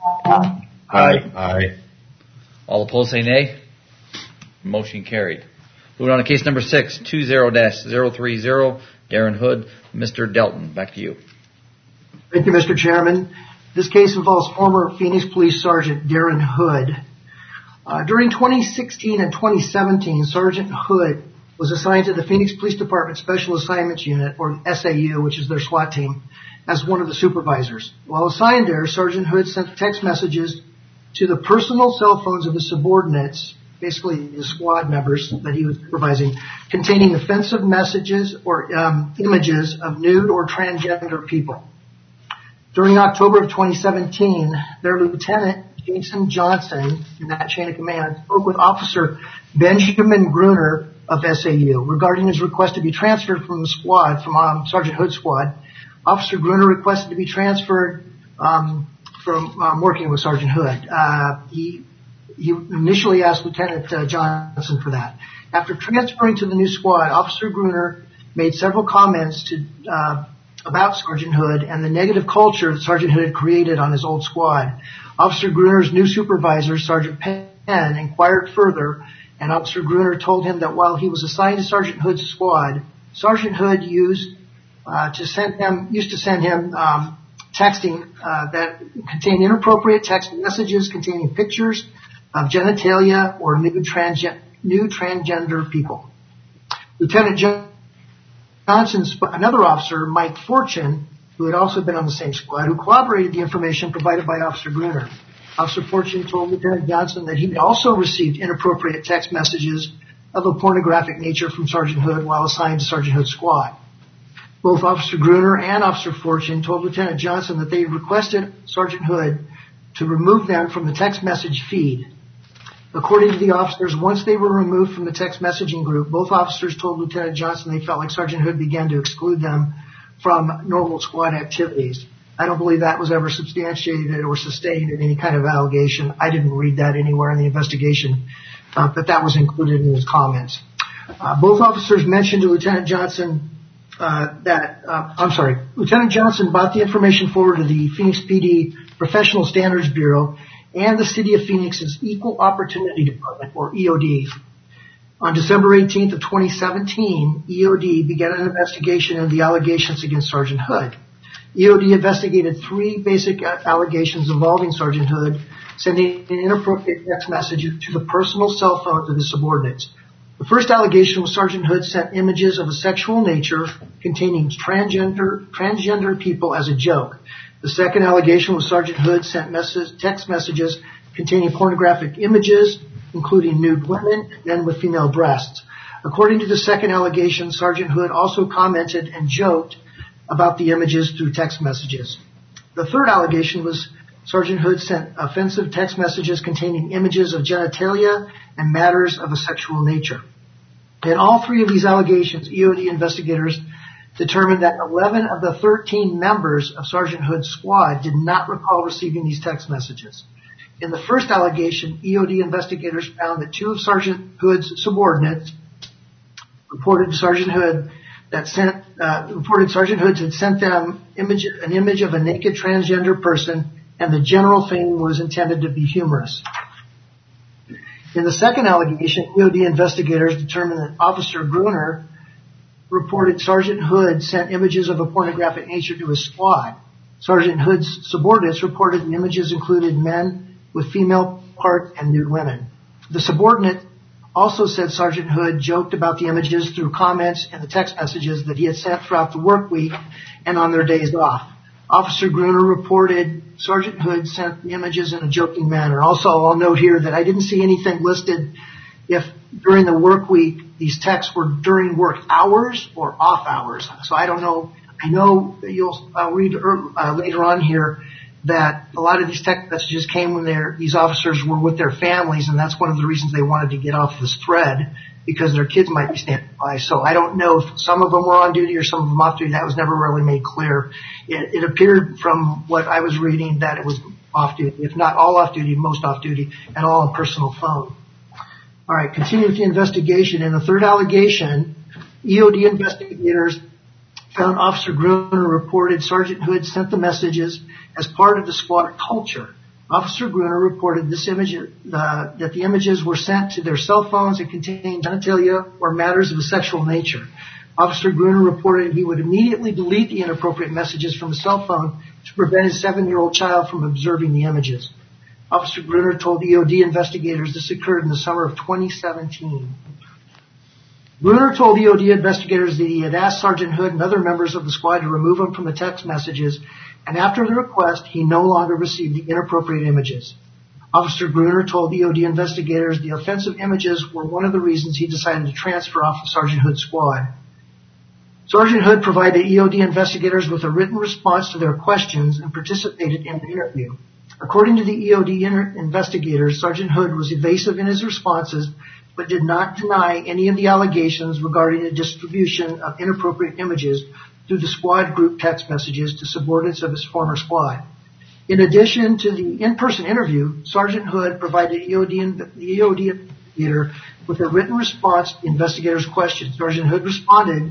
Aye. Aye. All opposed say nay. Motion carried. Moving on to case number six, two zero dash zero three zero, Darren Hood. Mister Delton, back to you. Thank you, Mister Chairman. This case involves former Phoenix Police Sergeant Darren Hood. Uh, during twenty sixteen and twenty seventeen, Sergeant Hood was assigned to the Phoenix Police Department Special Assignments Unit, or S A U, which is their SWAT team, as one of the supervisors. While assigned there, Sergeant Hood sent text messages to the personal cell phones of his subordinates, basically his squad members that he was supervising, containing offensive messages or um, images of nude or transgender people. During October of twenty seventeen, their Lieutenant Jason Johnson, in that chain of command, spoke with Officer Benjamin Gruner of S A U regarding his request to be transferred from the squad, from um, Sergeant Hood's squad. Officer Gruner requested to be transferred um, from um, working with Sergeant Hood. Uh, he He initially asked Lieutenant uh, Johnson for that. After transferring to the new squad, Officer Gruner made several comments to uh, about Sergeant Hood and the negative culture that Sergeant Hood had created on his old squad. Officer Gruner's new supervisor, Sergeant Penn, inquired further, and Officer Gruner told him that while he was assigned to Sergeant Hood's squad, Sergeant Hood used uh, to send him used to send him um, texting uh, that contained inappropriate text messages containing pictures of genitalia or new, transgen- new transgender people. Lieutenant Johnson's another officer, Mike Fortune, who had also been on the same squad, who corroborated the information provided by Officer Gruner. Officer Fortune told Lieutenant Johnson that he had also received inappropriate text messages of a pornographic nature from Sergeant Hood while assigned to Sergeant Hood's squad. Both Officer Gruner and Officer Fortune told Lieutenant Johnson that they requested Sergeant Hood to remove them from the text message feed. According to the officers, once they were removed from the text messaging group, both officers told Lieutenant Johnson they felt like Sergeant Hood began to exclude them from normal squad activities. I don't believe that was ever substantiated or sustained in any kind of allegation. I didn't read that anywhere in the investigation, uh, but that was included in his comments. Uh, both officers mentioned to Lieutenant Johnson uh, that, uh, I'm sorry, Lieutenant Johnson brought the information forward to the Phoenix P D Professional Standards Bureau and the City of Phoenix's Equal Opportunity Department, or E O D. On December eighteenth of twenty seventeen, E O D began an investigation into the allegations against Sergeant Hood. E O D investigated three basic allegations involving Sergeant Hood, sending an inappropriate text message to the personal cell phones of his subordinates. The first allegation was Sergeant Hood sent images of a sexual nature containing transgender, transgender people as a joke. The second allegation was Sergeant Hood sent message, text messages containing pornographic images, including nude women, men with female breasts. According to the second allegation, Sergeant Hood also commented and joked about the images through text messages. The third allegation was Sergeant Hood sent offensive text messages containing images of genitalia and matters of a sexual nature. In all three of these allegations, E O D investigators determined that eleven of the thirteen members of Sergeant Hood's squad did not recall receiving these text messages. In the first allegation, E O D investigators found that two of Sergeant Hood's subordinates reported to Sergeant Hood that sent uh, reported Sergeant Hood had sent them image, an image of a naked transgender person, and the general thing was intended to be humorous. In the second allegation, E O D investigators determined that Officer Gruner reported Sergeant Hood sent images of a pornographic nature to his squad. Sergeant Hood's subordinates reported the images included men with female parts and nude women. The subordinate also said Sergeant Hood joked about the images through comments and the text messages that he had sent throughout the work week and on their days off. Officer Gruner reported Sergeant Hood sent the images in a joking manner. Also, I'll note here that I didn't see anything listed if during the work week these texts were during work hours or off hours. So I don't know. I know you'll uh, read uh, later on here that a lot of these text messages came when these officers were with their families, and that's one of the reasons they wanted to get off this thread, because their kids might be standing by. So I don't know if some of them were on duty or some of them off duty. That was never really made clear. It, it appeared from what I was reading that it was off duty, if not all off duty, most off duty, and all on personal phone. All right, continue with the investigation. In the third allegation, E O D investigators found Officer Gruner reported Sergeant Hood sent the messages as part of the squad culture. Officer Gruner reported this image, uh, that the images were sent to their cell phones and contained genitalia or matters of a sexual nature. Officer Gruner reported he would immediately delete the inappropriate messages from his cell phone to prevent his seven-year-old child from observing the images. Officer Gruner told E O D investigators this occurred in the summer of twenty seventeen. Gruner told E O D investigators that he had asked Sergeant Hood and other members of the squad to remove them from the text messages, and after the request, he no longer received the inappropriate images. Officer Gruner told E O D investigators the offensive images were one of the reasons he decided to transfer off of Sergeant Hood's squad. Sergeant Hood provided E O D investigators with a written response to their questions and participated in the interview. According to the E O D inter- investigators, Sergeant Hood was evasive in his responses, but did not deny any of the allegations regarding the distribution of inappropriate images through the squad group text messages to subordinates of his former squad. In addition to the in-person interview, Sergeant Hood provided E O D the E O D investigator with a written response to the investigators' questions. Sergeant Hood responded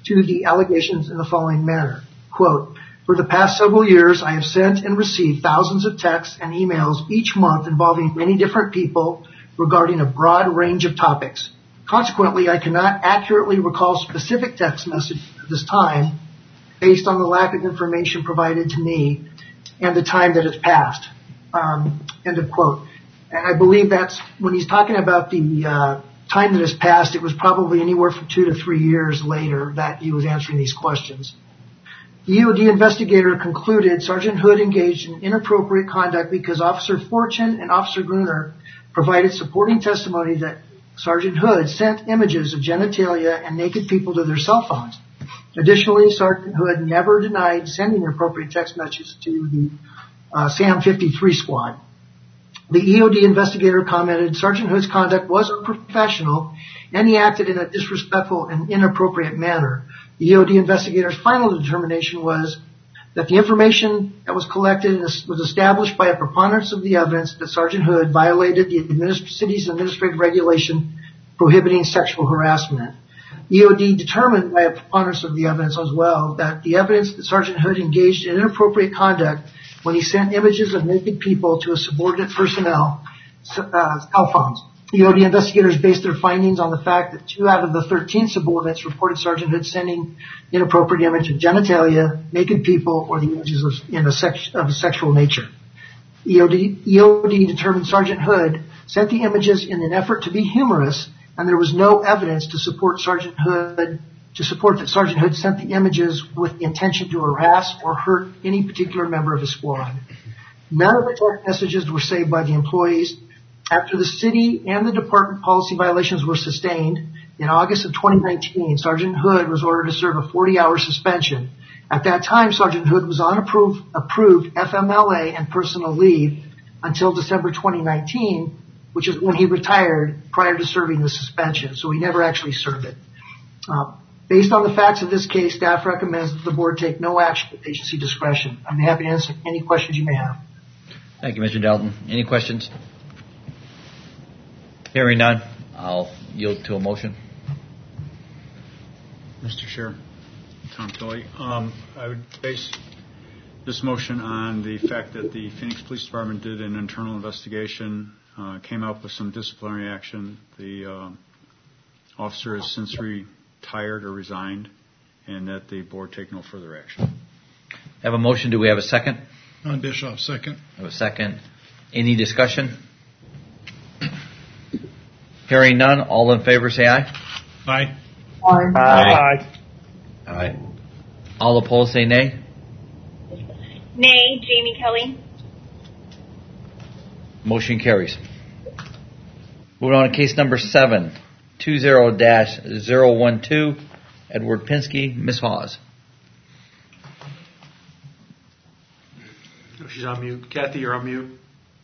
to the allegations in the following manner. Quote, for the past several years, I have sent and received thousands of texts and emails each month involving many different people regarding a broad range of topics. Consequently, I cannot accurately recall specific text messages at this time based on the lack of information provided to me and the time that has passed. Um, end of quote. And I believe that's when he's talking about the uh, time that has passed, it was probably anywhere from two to three years later that he was answering these questions. The E O D investigator concluded Sergeant Hood engaged in inappropriate conduct because Officer Fortune and Officer Gruner provided supporting testimony that Sergeant Hood sent images of genitalia and naked people to their cell phones. Additionally, Sergeant Hood never denied sending appropriate text messages to the uh, SAM fifty-three squad. The E O D investigator commented Sergeant Hood's conduct was unprofessional and he acted in a disrespectful and inappropriate manner. The E O D investigator's final determination was that the information that was collected was established by a preponderance of the evidence that Sergeant Hood violated the administ- city's administrative regulation prohibiting sexual harassment. E O D determined by a preponderance of the evidence as well that the evidence that Sergeant Hood engaged in inappropriate conduct when he sent images of naked people to a subordinate personnel uh, cell phones. E O D investigators based their findings on the fact that two out of the thirteen subordinates reported Sergeant Hood sending inappropriate image of genitalia, naked people, or the images of, in a sex, of a sexual nature. E O D, E O D determined Sergeant Hood sent the images in an effort to be humorous, and there was no evidence to support Sergeant Hood to support that Sergeant Hood sent the images with the intention to harass or hurt any particular member of his squad. None of the text messages were saved by the employees. After the city and the department policy violations were sustained, in August of twenty nineteen, Sergeant Hood was ordered to serve a forty-hour suspension. At that time, Sergeant Hood was on approved, approved F M L A and personal leave until December twenty nineteen, which is when he retired prior to serving the suspension, so he never actually served it. Uh, based on the facts of this case, staff recommends that the board take no action with agency discretion. I'm happy to answer any questions you may have. Thank you, Mister Dalton. Any questions? Hearing none, I'll yield to a motion. Mister Chair, Tom Tilley. Um, I would base this motion on the fact that the Phoenix Police Department did an internal investigation, uh, came up with some disciplinary action. The uh, officer has since retired or resigned, and that the board take no further action. Have a motion. Do we have a second? On Bischoff, second. I have a second. Any discussion? Hearing none, all in favor say aye. Aye. Aye. Aye. Aye. All opposed say nay. Nay, Jamie Kelly. Motion carries. Moving on to case number seven, two zero dash zero one two, Edward Pinsky, Miz Hawes. Oh, she's on mute. Kathy, you're on mute.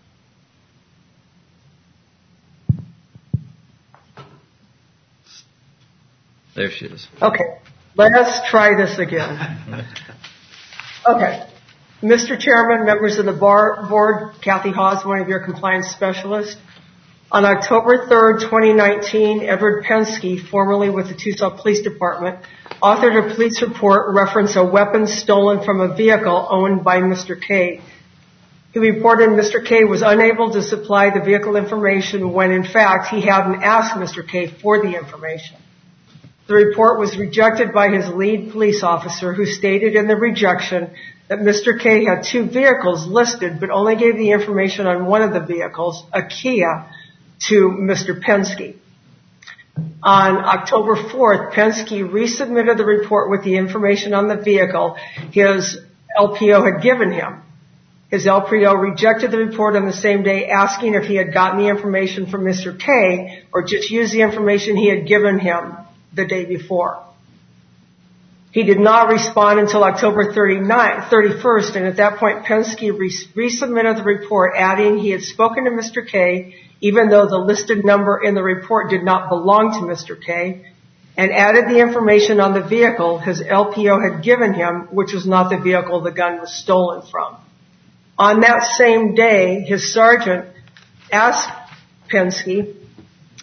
There she is. Okay, let's try this again. Okay. Mister Chairman, members of the bar, board, Kathy Hawes, one of your compliance specialists. On October third, twenty nineteen, Edward Pensky, formerly with the Tucson Police Department, authored a police report referencing a weapon stolen from a vehicle owned by Mister K. He reported Mister K was unable to supply the vehicle information when, in fact, he hadn't asked Mister K for the information. The report was rejected by his lead police officer, who stated in the rejection that Mister K had two vehicles listed, but only gave the information on one of the vehicles, a Kia, to Mister Pensky. On October fourth, Pensky resubmitted the report with the information on the vehicle his L P O had given him. His L P O rejected the report on the same day, asking if he had gotten the information from Mister K or just used the information he had given him the day before. He did not respond until October thirty-first, and at that point, Pensky resubmitted the report, adding he had spoken to Mister K, even though the listed number in the report did not belong to Mister K, and added the information on the vehicle his L P O had given him, which was not the vehicle the gun was stolen from. On that same day, his sergeant asked Pensky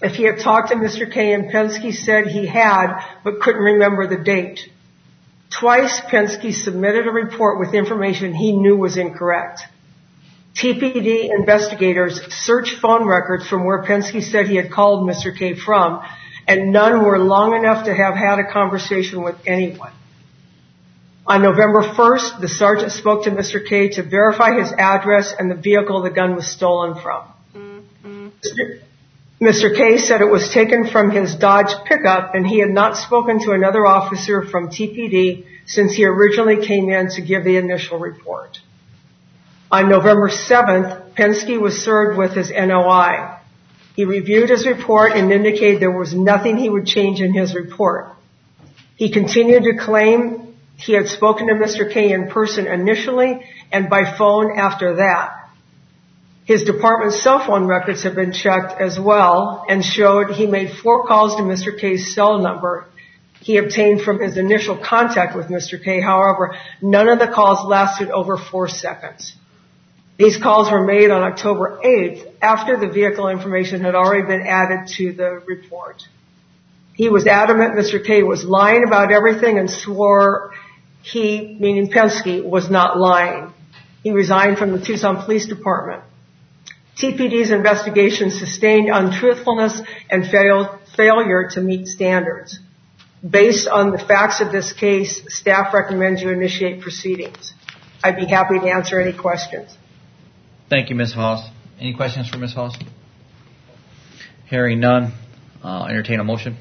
If he had talked to Mister K, and Penske said he had, but couldn't remember the date. Twice, Penske submitted a report with information he knew was incorrect. T P D investigators searched phone records from where Penske said he had called Mister K from, and none were long enough to have had a conversation with anyone. On November first, the sergeant spoke to Mister K to verify his address and the vehicle the gun was stolen from. Mm-hmm. Mister K said it was taken from his Dodge pickup, and he had not spoken to another officer from T P D since he originally came in to give the initial report. On November seventh, Penske was served with his N O I. He reviewed his report and indicated there was nothing he would change in his report. He continued to claim he had spoken to Mister K in person initially and by phone after that. His department's cell phone records have been checked as well and showed he made four calls to Mister K's cell number he obtained from his initial contact with Mister K. However, none of the calls lasted over four seconds. These calls were made on October eighth after the vehicle information had already been added to the report. He was adamant Mister K was lying about everything and swore he, meaning Penske, was not lying. He resigned from the Tucson Police Department. T P D's investigation sustained untruthfulness and failed, failure to meet standards. Based on the facts of this case, staff recommends you initiate proceedings. I'd be happy to answer any questions. Thank you, Miz Haas. Any questions for Miz Haas? Hearing none, uh, entertain a motion.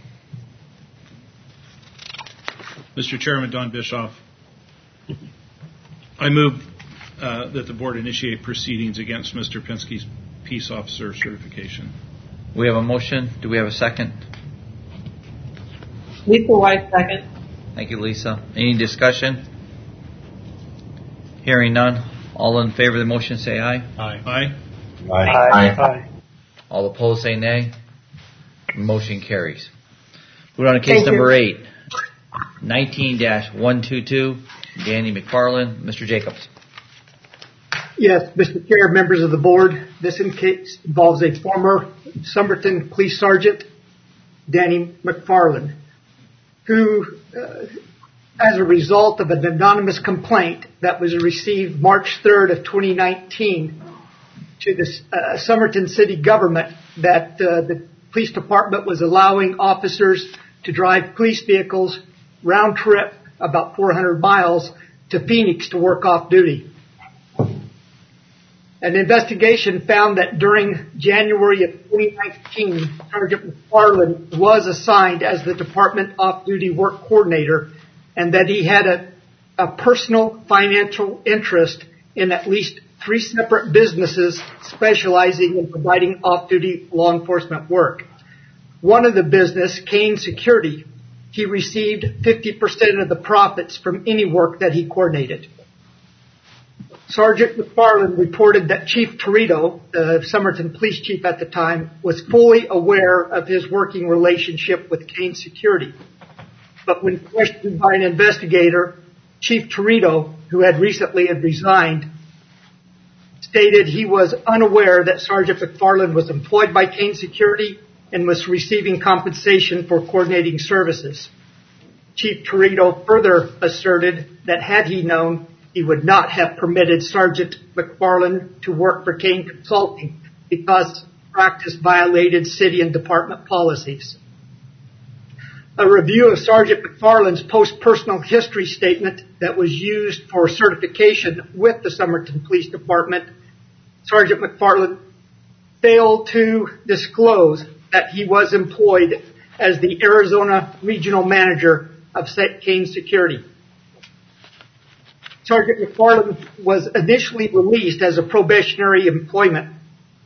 Mister Chairman, Don Bischoff. I move uh, that the board initiate proceedings against Mister Penske's peace officer certification. We have a motion. Do we have a second? Lisa White, second. Thank you, Lisa. Any discussion? Hearing none. All in favor of the motion say aye. Aye. Aye. Aye. Aye. Aye. All opposed say nay. Motion carries. Move on to case Thank number you. eight. nineteen dash one twenty-two. Danny McFarland. Mister Jacobs. Yes, Mister Chair, members of the board, this in case involves a former Somerton Police Sergeant, Danny McFarland, who, uh, as a result of an anonymous complaint that was received March third of twenty nineteen to the uh, Somerton city government, that uh, the police department was allowing officers to drive police vehicles round trip about four hundred miles to Phoenix to work off duty. An investigation found that during January of twenty nineteen, Sergeant McFarland was assigned as the department off-duty work coordinator, and that he had a, a personal financial interest in at least three separate businesses specializing in providing off-duty law enforcement work. One of the business, Kane Security, he received fifty percent of the profits from any work that he coordinated. Sergeant McFarland reported that Chief Torito, the Somerton police chief at the time, was fully aware of his working relationship with Kane Security. But when questioned by an investigator, Chief Torito, who had recently had resigned, stated he was unaware that Sergeant McFarland was employed by Kane Security and was receiving compensation for coordinating services. Chief Torito further asserted that had he known, he would not have permitted Sergeant McFarland to work for Kane Consulting because practice violated city and department policies. A review of Sergeant McFarland's post-personal history statement that was used for certification with the Somerton Police Department, Sergeant McFarland failed to disclose that he was employed as the Arizona Regional Manager of Kane Security. Sergeant McFarland was initially released as a probationary employment.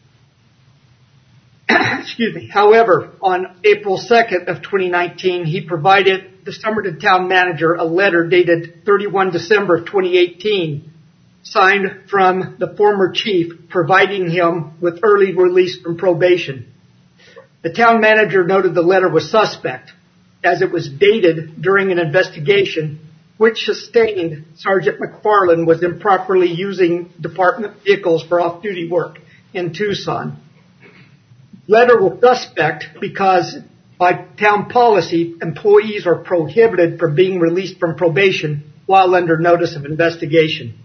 Excuse me. However, on April second of twenty nineteen, he provided the Somerton Town Manager a letter dated thirty-first of December of twenty eighteen, signed from the former chief, providing him with early release from probation. The town manager noted the letter was suspect, as it was dated during an investigation which sustained Sergeant McFarland was improperly using department vehicles for off-duty work in Tucson. Letter was suspect because by town policy, employees are prohibited from being released from probation while under notice of investigation.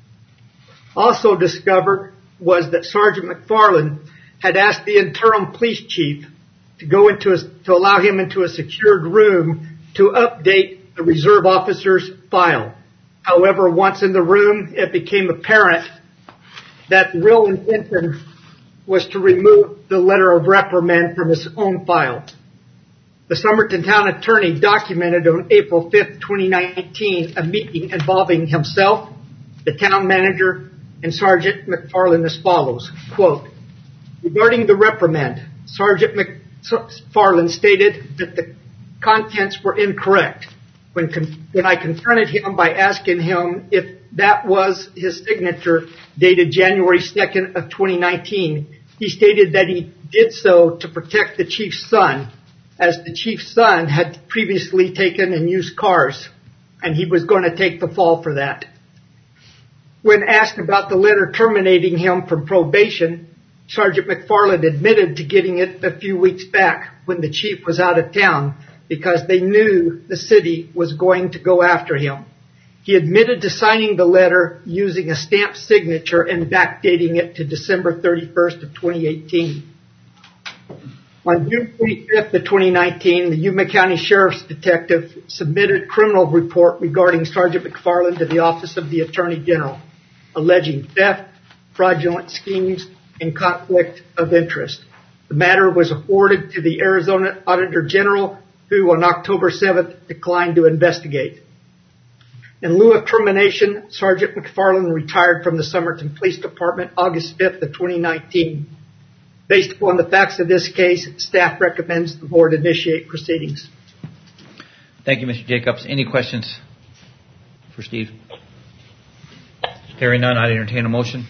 Also discovered was that Sergeant McFarland had asked the interim police chief to go into a, to allow him into a secured room to update the reserve officer's file. However, once in the room, it became apparent that the real intention was to remove the letter of reprimand from his own file. The Somerton Town Attorney documented on April fifth, twenty nineteen, a meeting involving himself, the town manager, and Sergeant McFarland as follows, quote, regarding the reprimand, Sergeant McFarland stated that the contents were incorrect. When, con- when I confronted him by asking him if that was his signature dated January second of twenty nineteen, he stated that he did so to protect the chief's son, as the chief's son had previously taken and used cars, and he was going to take the fall for that. When asked about the letter terminating him from probation, Sergeant McFarland admitted to getting it a few weeks back when the chief was out of town because they knew the city was going to go after him. He admitted to signing the letter using a stamped signature and backdating it to December thirty-first of twenty eighteen. On June twenty-fifth of twenty nineteen, the Yuma County Sheriff's Detective submitted a criminal report regarding Sergeant McFarland to the Office of the Attorney General, alleging theft, fraudulent schemes, and conflict of interest. The matter was forwarded to the Arizona Auditor General, who on October seventh declined to investigate. In lieu of termination, Sergeant McFarland retired from the Somerton Police Department August fifth of twenty nineteen. Based upon the facts of this case, staff recommends the board initiate proceedings. Thank you, Mister Jacobs. Any questions for Steve? Hearing none, I'd entertain a motion.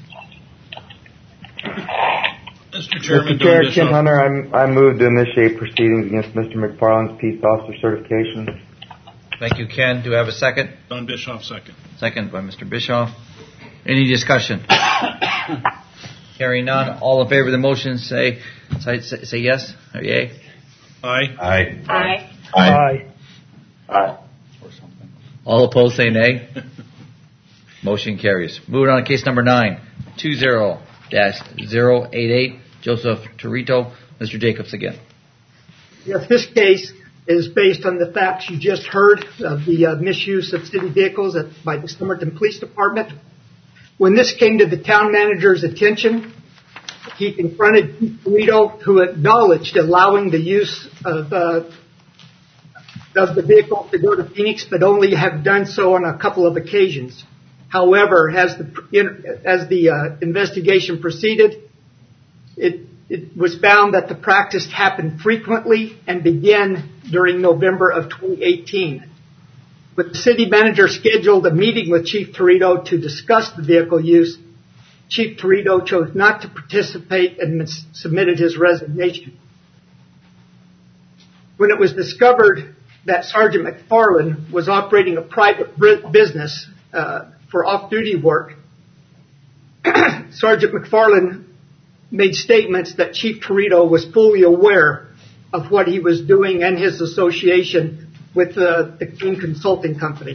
Mister Chairman, Mister Chair, Ken Hunter, I'm, I move to initiate proceedings against Mister McFarland's peace officer certification. Thank you, Ken. Do I have a second? Don Bischoff, second. Second by Mister Bischoff. Any discussion? Hearing none, all in favor of the motion say say, say yes or yay. Aye. Aye. Aye. Aye. Aye. All opposed say nay. Motion carries. Moving on to case number nine, two zero dash zero eight eight, Joseph Torito. Mister Jacobs again. Yes, this case is based on the facts you just heard of the uh, misuse of city vehicles at, by the Somerton Police Department. When this came to the town manager's attention, he confronted Chief Torito, who acknowledged allowing the use of, uh, of the vehicle to go to Phoenix, but only have done so on a couple of occasions. However, as the, as the uh, investigation proceeded, it, it was found that the practice happened frequently and began during November of twenty eighteen. But the city manager scheduled a meeting with Chief Torito to discuss the vehicle use. Chief Torito chose not to participate and mis- submitted his resignation. When it was discovered that Sergeant McFarland was operating a private business uh, for off-duty work, Sergeant McFarland made statements that Chief Torito was fully aware of what he was doing and his association with uh, the King Consulting Company.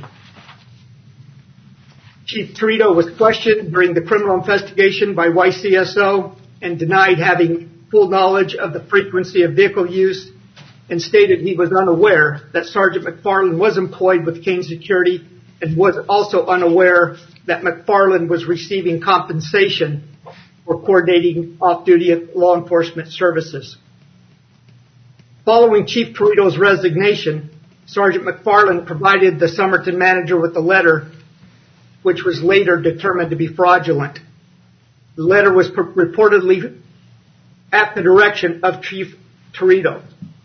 Chief Torito was questioned during the criminal investigation by Y C S O and denied having full knowledge of the frequency of vehicle use and stated he was unaware that Sergeant McFarland was employed with Kane Security and was also unaware that McFarland was receiving compensation for coordinating off-duty law enforcement services. Following Chief Torito's resignation, Sergeant McFarland provided the Somerton manager with a letter which was later determined to be fraudulent. The letter was pur- reportedly at the direction of Chief Torito.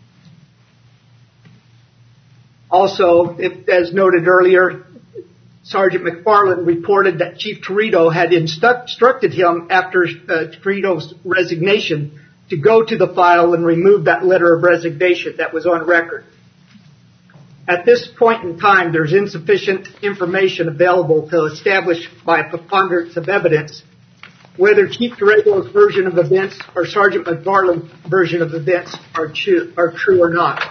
Also, if, as noted earlier, Sergeant McFarland reported that Chief Torito had instu- instructed him after uh, Torito's resignation to go to the file and remove that letter of resignation that was on record. At this point in time, there's insufficient information available to establish by a preponderance of evidence whether Chief Corrego's version of events or Sergeant McFarland's version of events are true, are true or not.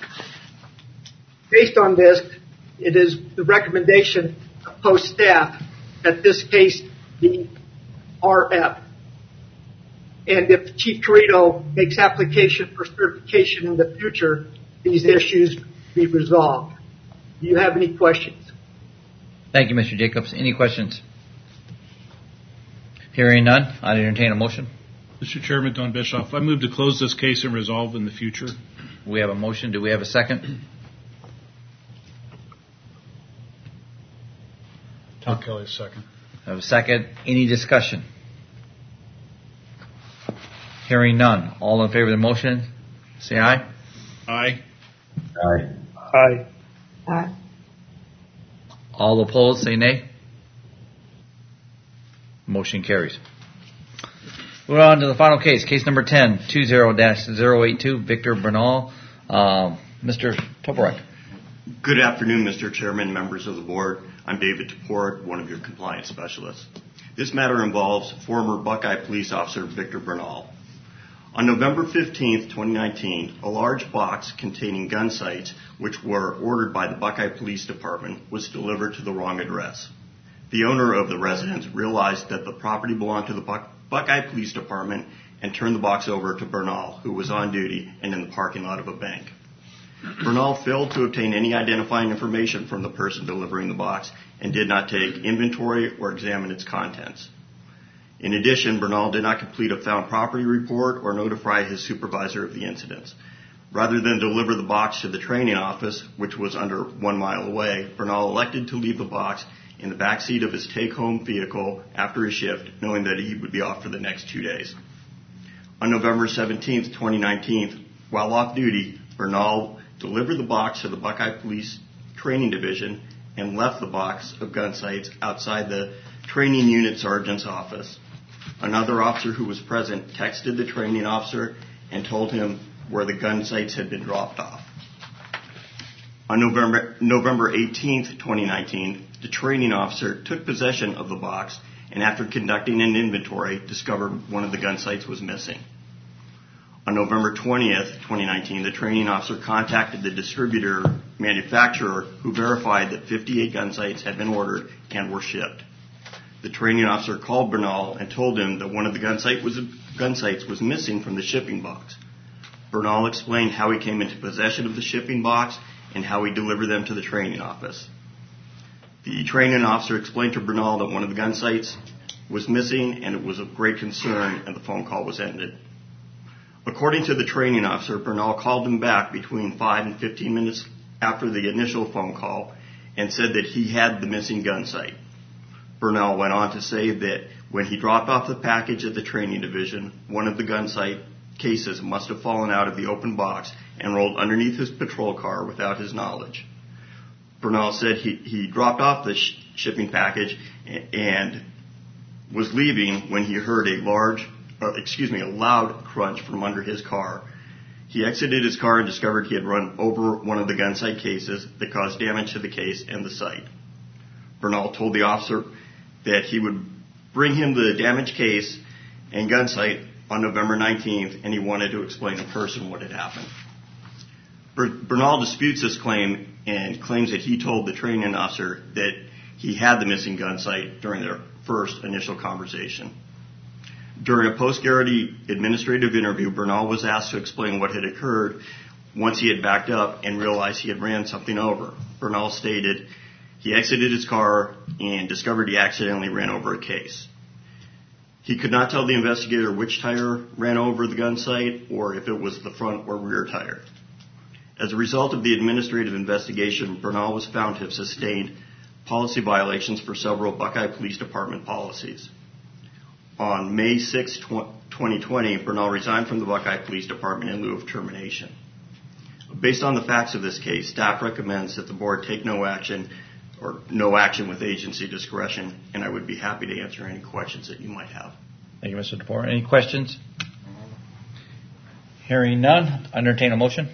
Based on this, it is the recommendation of post staff that this case be R F. And if Chief Corrego makes application for certification in the future, these issues be resolved. Do you have any questions? Thank you, Mister Jacobs. Any questions? Hearing none, I entertain a motion. Mister Chairman, Don Bischoff, I move to close this case and resolve in the future. We have a motion. Do we have a second? Tom Kelly, a second. I have a second. Any discussion? Hearing none. All in favor of the motion, say aye. Aye. Aye. Aye. Aye. All opposed, say nay. Motion carries. We're on to the final case, case number ten, two zero dash zero eight two, Victor Bernal. Um, Mister Toporek. Good afternoon, Mister Chairman, members of the board. I'm David Topor, one of your compliance specialists. This matter involves former Buckeye police officer Victor Bernal. On November fifteenth, twenty nineteen, a large box containing gun sights, which were ordered by the Buckeye Police Department, was delivered to the wrong address. The owner of the residence realized that the property belonged to the Buck- Buckeye Police Department and turned the box over to Bernal, who was on duty and in the parking lot of a bank. Bernal failed to obtain any identifying information from the person delivering the box and did not take inventory or examine its contents. In addition, Bernal did not complete a found property report or notify his supervisor of the incidents. Rather than deliver the box to the training office, which was under one mile away, Bernal elected to leave the box in the back seat of his take-home vehicle after his shift, knowing that he would be off for the next two days. On November seventeenth, twenty nineteen, while off duty, Bernal delivered the box to the Buckeye Police Training Division and left the box of gun sights outside the training unit sergeant's office. Another officer who was present texted the training officer and told him where the gun sights had been dropped off. On November, November eighteenth, twenty nineteen, the training officer took possession of the box and after conducting an inventory, discovered one of the gun sights was missing. On November twentieth, twenty nineteen, the training officer contacted the distributor manufacturer who verified that fifty-eight gun sights had been ordered and were shipped. The training officer called Bernal and told him that one of the gun, sight was, gun sights was missing from the shipping box. Bernal explained how he came into possession of the shipping box and how he delivered them to the training office. The training officer explained to Bernal that one of the gun sights was missing and it was of great concern, and the phone call was ended. According to the training officer, Bernal called him back between five and fifteen minutes after the initial phone call and said that he had the missing gun sight. Bernal went on to say that when he dropped off the package at the training division, one of the gun sight cases must have fallen out of the open box and rolled underneath his patrol car without his knowledge. Bernal said he, he dropped off the sh- shipping package and was leaving when he heard a large, uh, excuse me, a loud crunch from under his car. He exited his car and discovered he had run over one of the gun sight cases that caused damage to the case and the sight. Bernal told the officer that he would bring him the damaged case and gun sight on November nineteenth, and he wanted to explain in person what had happened. Bernal disputes this claim and claims that he told the training officer that he had the missing gun sight during their first initial conversation. During a post-Garrity administrative interview, Bernal was asked to explain what had occurred once he had backed up and realized he had ran something over. Bernal stated he exited his car and discovered he accidentally ran over a case. He could not tell the investigator which tire ran over the gun sight or if it was the front or rear tire. As a result of the administrative investigation, Bernal was found to have sustained policy violations for several Buckeye Police Department policies. On May sixth, twenty twenty, Bernal resigned from the Buckeye Police Department in lieu of termination. Based on the facts of this case, staff recommends that the board take no action or no action with agency discretion, and I would be happy to answer any questions that you might have. Thank you, Mister DePore. Any questions? Hearing none, I entertain a motion.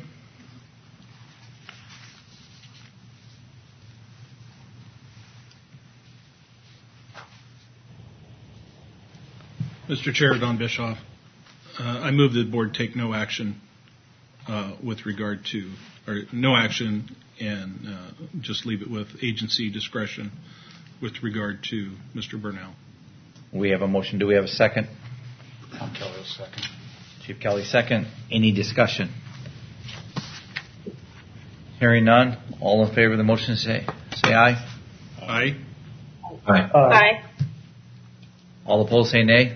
Mister Chair, Don Bischoff, uh, I move that the board take no action uh, with regard to, or no action and uh, just leave it with agency discretion with regard to Mister Burnell. We have a motion. Do we have a second? Tom Kelly will second. Chief Kelly, second. Any discussion? Hearing none. All in favor of the motion, say say aye. Aye. Aye. Aye. All opposed, say nay.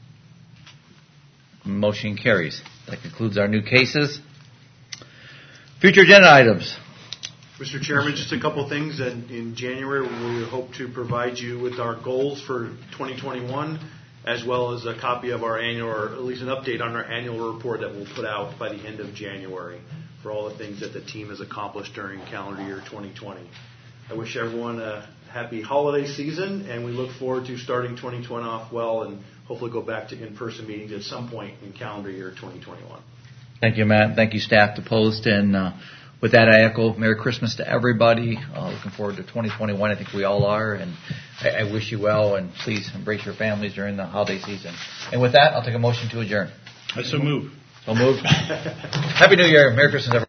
Motion carries. That concludes our new cases. Future agenda items. Mister Chairman, just a couple things. In, in January, we hope to provide you with our goals for twenty twenty-one, as well as a copy of our annual, or at least an update on our annual report that we'll put out by the end of January for all the things that the team has accomplished during calendar year twenty twenty. I wish everyone a happy holiday season, and we look forward to starting twenty twenty off well and hopefully go back to in-person meetings at some point in calendar year twenty twenty-one. Thank you, Matt. Thank you, staff, to post. And uh, with that, I echo Merry Christmas to everybody. Uh, looking forward to twenty twenty-one. I think we all are. And I, I wish you well. And please embrace your families during the holiday season. And with that, I'll take a motion to adjourn. I so move. So moved. Happy New Year. Merry Christmas, everyone.